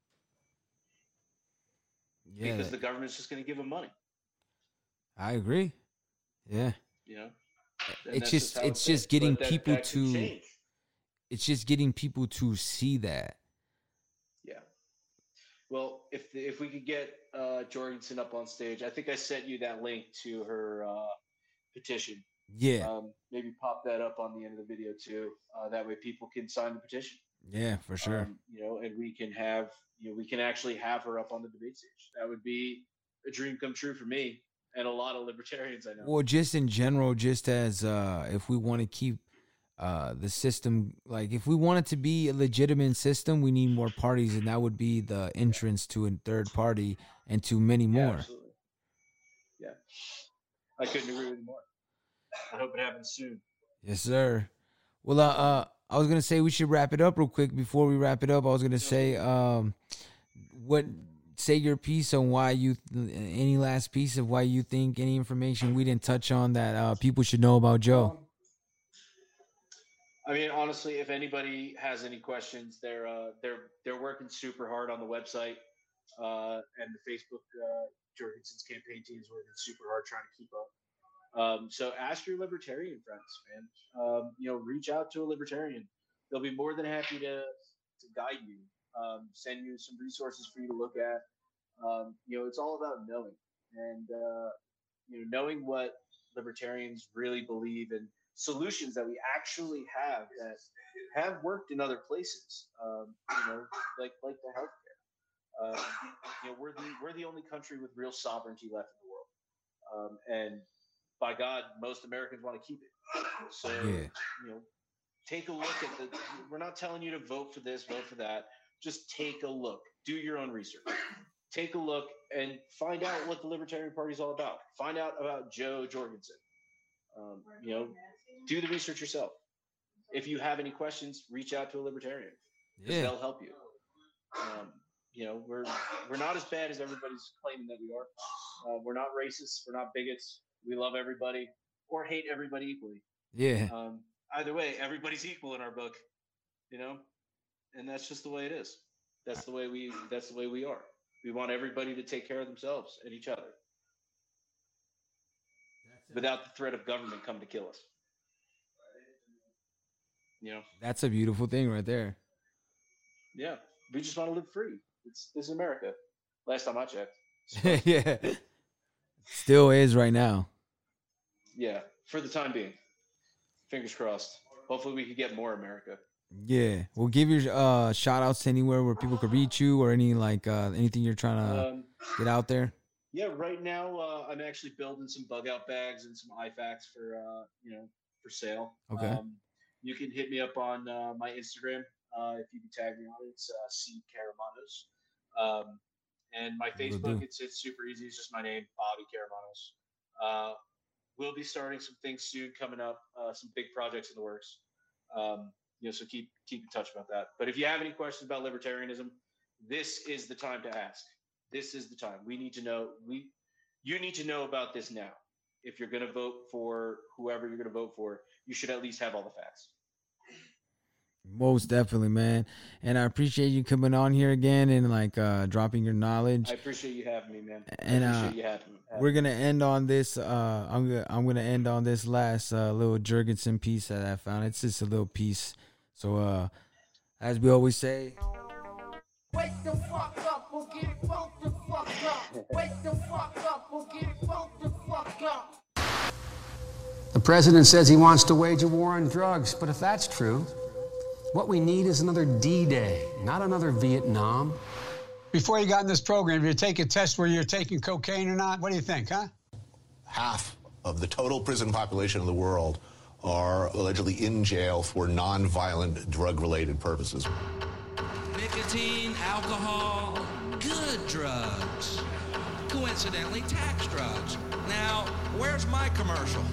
Yeah, because the government's just going to give them money. I agree. Yeah. And it's just getting people to. It's just getting people to see that. Yeah. Well, if we could get Jorgensen up on stage, I think I sent you that link to her petition. Yeah. Maybe pop that up on the end of the video too. That way people can sign the petition. Yeah, for sure. And we can have, we can actually have her up on the debate stage. That would be a dream come true for me and a lot of libertarians I know. Well, just in general, just as if we want to keep the system, like if we want it to be a legitimate system, we need more parties, and that would be the entrance to a third party and to many more. Absolutely. Yeah. I couldn't agree with you more. I hope it happens soon. Yes, sir. Well, I was gonna say we should wrap it up real quick. Before we wrap it up, I was gonna say, say your piece on why any last piece of why you think any information we didn't touch on that people should know about Joe. I mean, honestly, if anybody has any questions, they're working super hard on the website, and the Facebook Jorgensen's campaign team is working super hard trying to keep up. So ask your libertarian friends, man. Reach out to a libertarian. They'll be more than happy to guide you, send you some resources for you to look at. It's all about knowing and, knowing what libertarians really believe and solutions that we actually have that have worked in other places, like the healthcare. We're the only country with real sovereignty left in the world. And by God, most Americans want to keep it. So, take a look at we're not telling you to vote for this, vote for that. Just take a look. Do your own research. Take a look and find out what the Libertarian Party is all about. Find out about Joe Jorgensen. Do the research yourself. If you have any questions, reach out to a libertarian. They'll help you. We're not as bad as everybody's claiming that we are. We're not racists. We're not bigots. We love everybody or hate everybody equally. Yeah. Either way, everybody's equal in our book, and that's just the way it is. That's the way we are. We want everybody to take care of themselves and each other without the threat of government coming to kill us. That's a beautiful thing right there. Yeah. We just want to live free. This is America. Last time I checked. Yeah. Still is right now. Yeah, for the time being. Fingers crossed. Hopefully we could get more America. Yeah. Well, give your shout outs to anywhere where people could reach you or any anything you're trying to get out there. Yeah, right now I'm actually building some bug out bags and some IFACs for sale. Okay. You can hit me up on my Instagram if you can tag me on it. It's C Caramanos. And my Facebook, it's super easy. It's just my name, Bobby Caramanos. we'll be starting some things soon coming up, some big projects in the works. So keep in touch about that. But if you have any questions about libertarianism, this is the time to ask. This is the time. We need to know. You need to know about this now. If you're going to vote for whoever you're going to vote for, you should at least have all the facts. Most definitely, man. And I appreciate you coming on here again and dropping your knowledge. I appreciate you having me, man. And we're gonna end on this. I'm gonna end on this last little Jurgensen piece that I found. It's just a little piece. So as we always say, wake the fuck up, we'll get it both the fuck up. Wake the fuck up, we'll get it both the fuck up. The president says he wants to wage a war on drugs, but if that's true, what we need is another D-Day, not another Vietnam. Before you got in this program, you take a test where you're taking cocaine or not? What do you think, huh? Half of the total prison population of the world are allegedly in jail for non-violent drug-related purposes. Nicotine, alcohol, good drugs. Coincidentally, tax drugs. Now, where's my commercial?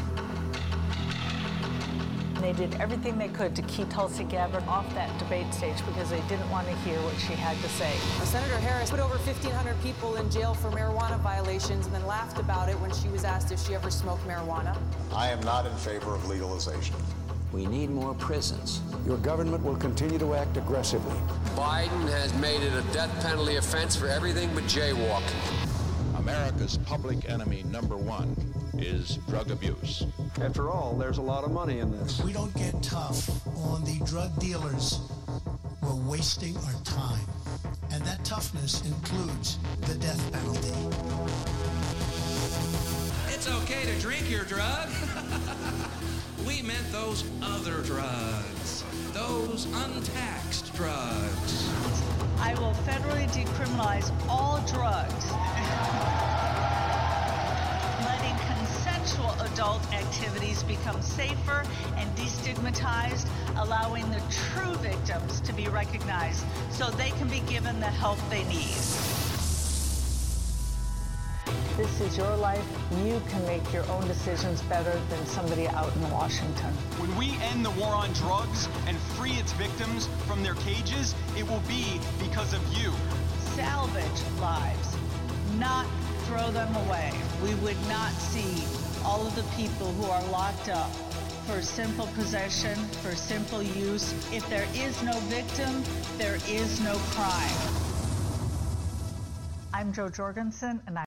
They did everything they could to keep Tulsi Gabbard off that debate stage because they didn't want to hear what she had to say. Senator Harris put over 1,500 people in jail for marijuana violations and then laughed about it when she was asked if she ever smoked marijuana. I am not in favor of legalization. We need more prisons. Your government will continue to act aggressively. Biden has made it a death penalty offense for everything but jaywalking. America's public enemy number one is drug abuse. After all, there's a lot of money in this. If we don't get tough on the drug dealers, we're wasting our time. And that toughness includes the death penalty. It's okay to drink your drug. We meant those other drugs. Those untaxed drugs. I will federally decriminalize all drugs. Letting consensual adult activities become safer and destigmatized, allowing the true victims to be recognized so they can be given the help they need. This is your life. You can make your own decisions better than somebody out in Washington. When we end the war on drugs and free its victims from their cages, it will be because of you. Salvage lives, not throw them away. We would not see all of the people who are locked up for simple possession, for simple use. If there is no victim, there is no crime. I'm Jo Jorgensen, and